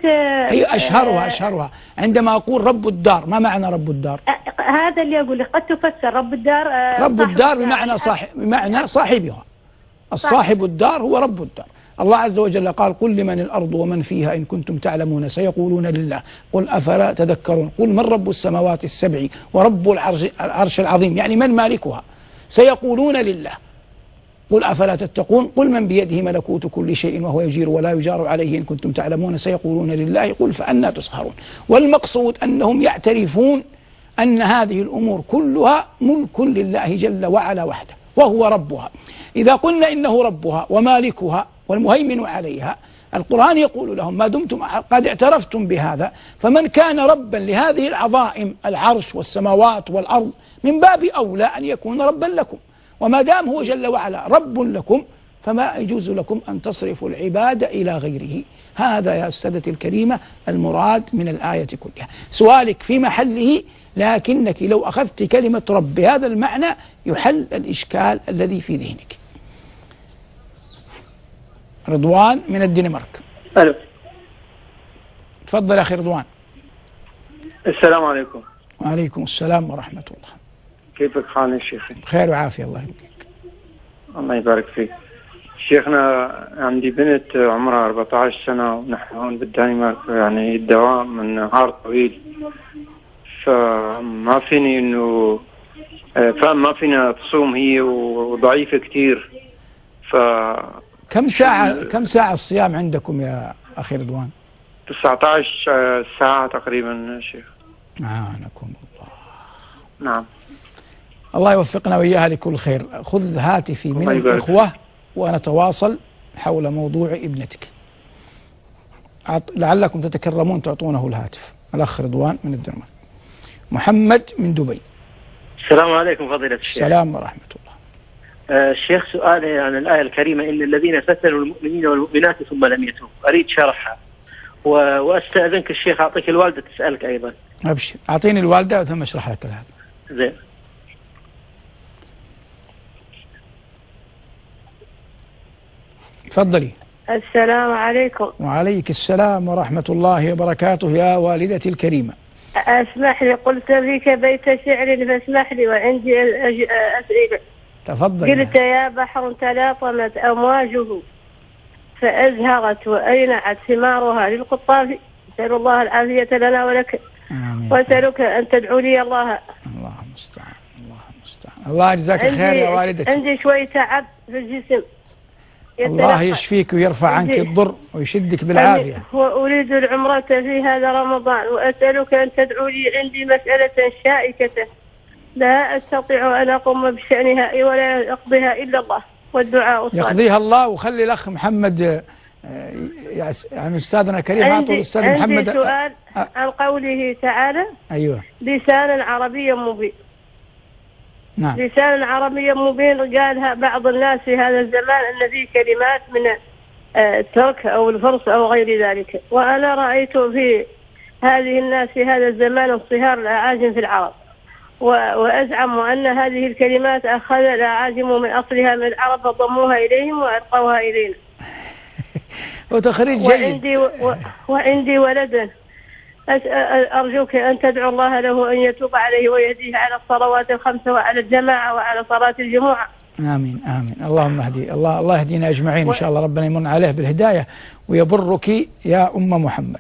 أشهرها عندما أقول رب الدار، ما معنى رب الدار؟ هذا اللي أقول قد تفسر رب الدار رب الدار بمعنى صاحبها. الصاحب الدار هو رب الدار. الله عز وجل قال قل لمن الأرض ومن فيها إن كنتم تعلمون سيقولون لله قل أفلا تذكرون. قل من رب السماوات السبع ورب العرش العظيم، يعني من مالكها، سيقولون لله. قل أفلا تتقون. قل من بيده ملكوت كل شيء وهو يجير ولا يجار عليه إن كنتم تعلمون سيقولون لله قل فأنى تسحرون. والمقصود أنهم يعترفون أن هذه الأمور كلها ملك لله جل وعلا وحده وهو ربها. إذا قلنا إنه ربها ومالكها والمهيمن عليها، القرآن يقول لهم ما دمتم قد اعترفتم بهذا فمن كان ربا لهذه العظائم العرش والسماوات والأرض من باب أولى أن يكون ربا لكم، وما دام هو جل وعلا رب لكم فما يجوز لكم أن تصرفوا العبادة إلى غيره. هذا يا أستاذتي الكريمة المراد من الآية كلها. سؤالك في محله، لكنك لو أخذت كلمة رب بهذا المعنى يحل الإشكال الذي في ذهنك. رضوان من الدنمارك. ألو. تفضل أخي رضوان. السلام عليكم. وعليكم السلام ورحمة الله. كيفك حالك يا شيخي؟ بخير وعافية الله يبارك. الله يبارك فيك. شيخنا عندي بنت عمرها 14 سنة ونحن هون بالدنمارك يعني الدوام من نهار طويل، فما فيني انه فما فينا تصوم هي وضعيفة كتير. كم ساعة الصيام عندكم يا أخي رضوان؟ 19 ساعة تقريبا شيخ. أعانكم الله. نعم. الله يوفقنا وإياها لكل خير. خذ هاتفي من الإخوة ونتواصل حول موضوع ابنتك، لعلكم تتكرمون تعطونه الهاتف. الأخ رضوان من الدنمارك. محمد من دبي. السلام عليكم فضيلة الشيخ. السلام ورحمة الله. الشيخ سؤالي عن الآية الكريمة إن الذين فتنوا المؤمنين والمؤمنات ثم لم يتوبوا، أريد شرحها وأستأذنك الشيخ أعطيك الوالدة تسألك أيضا. أبشر، أعطيني الوالدة ثم أشرح لك هذا. زين. تفضلي. السلام عليكم. وعليك السلام ورحمة الله وبركاته يا والدتي الكريمة. اسمح لي، قلت فيك بيت شعر فاسمح لي وعندي أسئلة. تفضل. قلت يا بحر تلاطمت أمواجه فأزهرت وأينعت ثمارها للقطاف، أسأل الله العافية لنا ولك. آمين. وأسألك أن تدعو لي الله. الله المستعان، الله المستعان. الله يجزاك خير يا والدتي. عندي شوي تعب في الجسم. الله يشفيك ويرفع عنك الضر ويشدك بالعافية. وأريد العمرة في هذا رمضان، وأسألك أن تدعو لي، عندي مسألة شائكة لا أستطيع أن أقوم بشأنها ولا أقضيها إلا الله، والدعاء الصالح. يقضيها الله. وخلي الأخ محمد يعني أستاذنا الكريم أعطوا الأستاذ محمد. عندي سؤال عن قوله تعالى: أيوة. لسانا عربيا مبين. نعم. لسان عربي مبين قالها بعض الناس في هذا الزمان أن فيه كلمات من الترك أو الفرص أو غير ذلك، وأنا رأيت في هذه الناس في هذا الزمان انصهار الأعاجم في العرب، وأزعم أن هذه الكلمات أخذ الأعاجم من أصلها من العرب فضموها إليهم وألقوها إلينا. وتخريج جيد. وعندي ولدا أرجوك أن تدعو الله له أن يتوب عليه ويهديه على الصلوات الخمسة وعلى الجماعة وعلى صلاة الجمعة. آمين آمين. اللهم اهدي. الله يهدينا أجمعين إن شاء الله. ربنا يمن عليه بالهداية ويبرك يا أم محمد.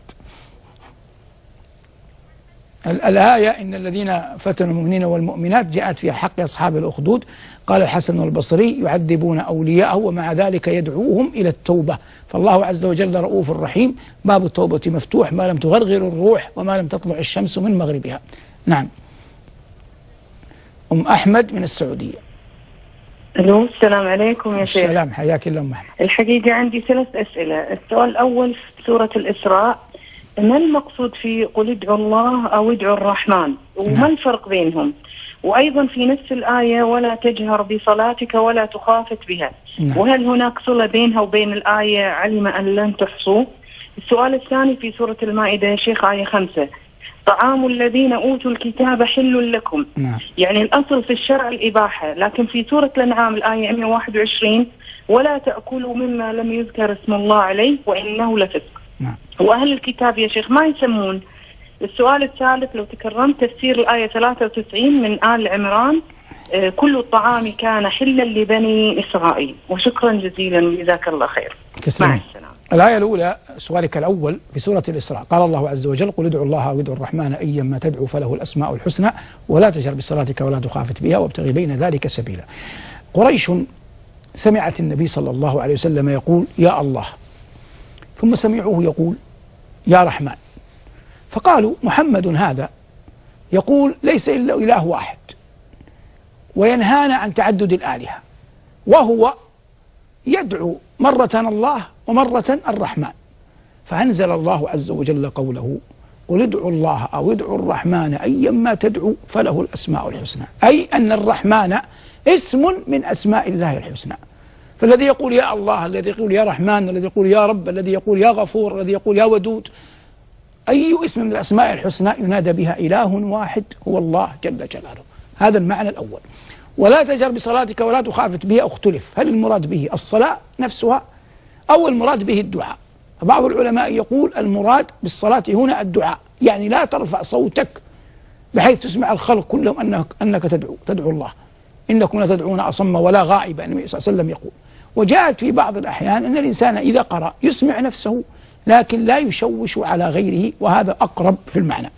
الآية إن الذين فتنوا المؤمنين والمؤمنات جاءت في حق أصحاب الأخدود. قال الحسن البصري: يعذبون أولياءه ومع ذلك يدعوهم إلى التوبة، فالله عز وجل رؤوف رحيم، باب التوبة مفتوح ما لم تغرغر الروح وما لم تطلع الشمس من مغربها. نعم. أم أحمد من السعودية. ألو، السلام عليكم يا شيخ. السلام، حياك الله أم أحمد. الحقيقة عندي 3 أسئلة. السؤال الأول في سورة الإسراء، ما المقصود في قل ادعوا الله أو ادعوا الرحمن، وما الفرق بينهم؟ وأيضا في نفس الآية ولا تجهر بصلاتك ولا تخافت بها، وهل هناك صلة بينها وبين الآية علم أن لن تحصوا؟ السؤال الثاني في سورة المائدة يا شيخ آية 5، طعام الذين أوتوا الكتاب حل لكم. يعني الأصل في الشرع الإباحة، لكن في سورة الأنعام الآية 121 ولا تأكلوا مما لم يذكر اسم الله عليه وإنه لفسق. وأهل الكتاب يا شيخ ما يسمون. السؤال الثالث لو تكرمت تفسير الآية 93 من آل عمران، كل الطعام كان حلا لبني إسرائيل. وشكرا جزيلا وجزاك الله خير. مع السلامة. الآية الأولى سؤالك الأول في سورة الإسراء، قال الله عز وجل: قل ادعوا الله أو ادعوا الرحمن أيما تدعوا فله الأسماء الحسنى ولا تجهر بصلاتك ولا تخافت بها وابتغي بين ذلك سبيلا. قريش سمعت النبي صلى الله عليه وسلم يقول يا الله، ثم سمعوه يقول يا رحمن، فقالوا محمد هذا يقول ليس إلا إله واحد وينهانا عن تعدد الآلهة، وهو يدعو مرة الله ومرة الرحمن. فأنزل الله عز وجل قوله: قل ادعوا الله أو ادعوا الرحمن أيما تدعو فله الأسماء الحسنى، أي أن الرحمن اسم من أسماء الله الحسنى. فالذي يقول يا الله، الذي يقول يا رحمن، الذي يقول يا رب، الذي يقول يا غفور، الذي يقول يا ودود، أي اسم من الأسماء الحسنى ينادى بها إله واحد هو الله جل جلاله. هذا المعنى الأول. ولا تجهر بصلاتك ولا تخافت بها، اختلف هل المراد به الصلاة نفسها أو المراد به الدعاء. بعض العلماء يقول المراد بالصلاة هنا الدعاء، يعني لا ترفع صوتك بحيث تسمع الخلق كلهم أنك تدعو الله، إنكم لا تدعون أصم ولا غائبا، النبي صلى الله عليه وسلم يقول. وجاءت في بعض الأحيان أن الإنسان إذا قرأ يسمع نفسه لكن لا يشوش على غيره، وهذا أقرب في المعنى.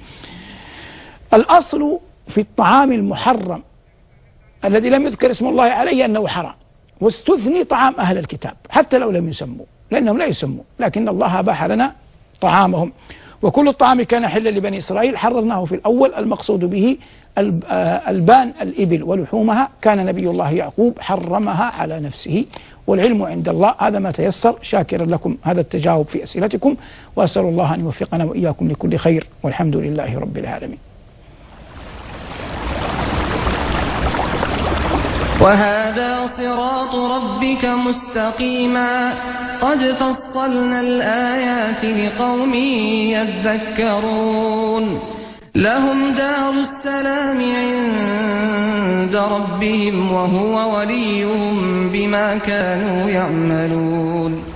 الأصل في الطعام المحرم الذي لم يذكر اسم الله عليه أنه حرام، واستثني طعام أهل الكتاب حتى لو لم يسموا، لأنهم لا يسموا، لكن الله أباح لنا طعامهم. وكل الطعام كان حلا لبني إسرائيل حررناه في الأول، المقصود به البان الإبل ولحومها، كان نبي الله يعقوب حرمها على نفسه، والعلم عند الله. هذا ما تيسر. شاكرا لكم هذا التجاوب في أسئلتكم، وأسأل الله أن يوفقنا وإياكم لكل خير، والحمد لله رب العالمين. وهذا صراط ربك مستقيما قد فصلنا الآيات لقوم يذكرون لهم دار السلام عند ربهم وهو وليهم بما كانوا يعملون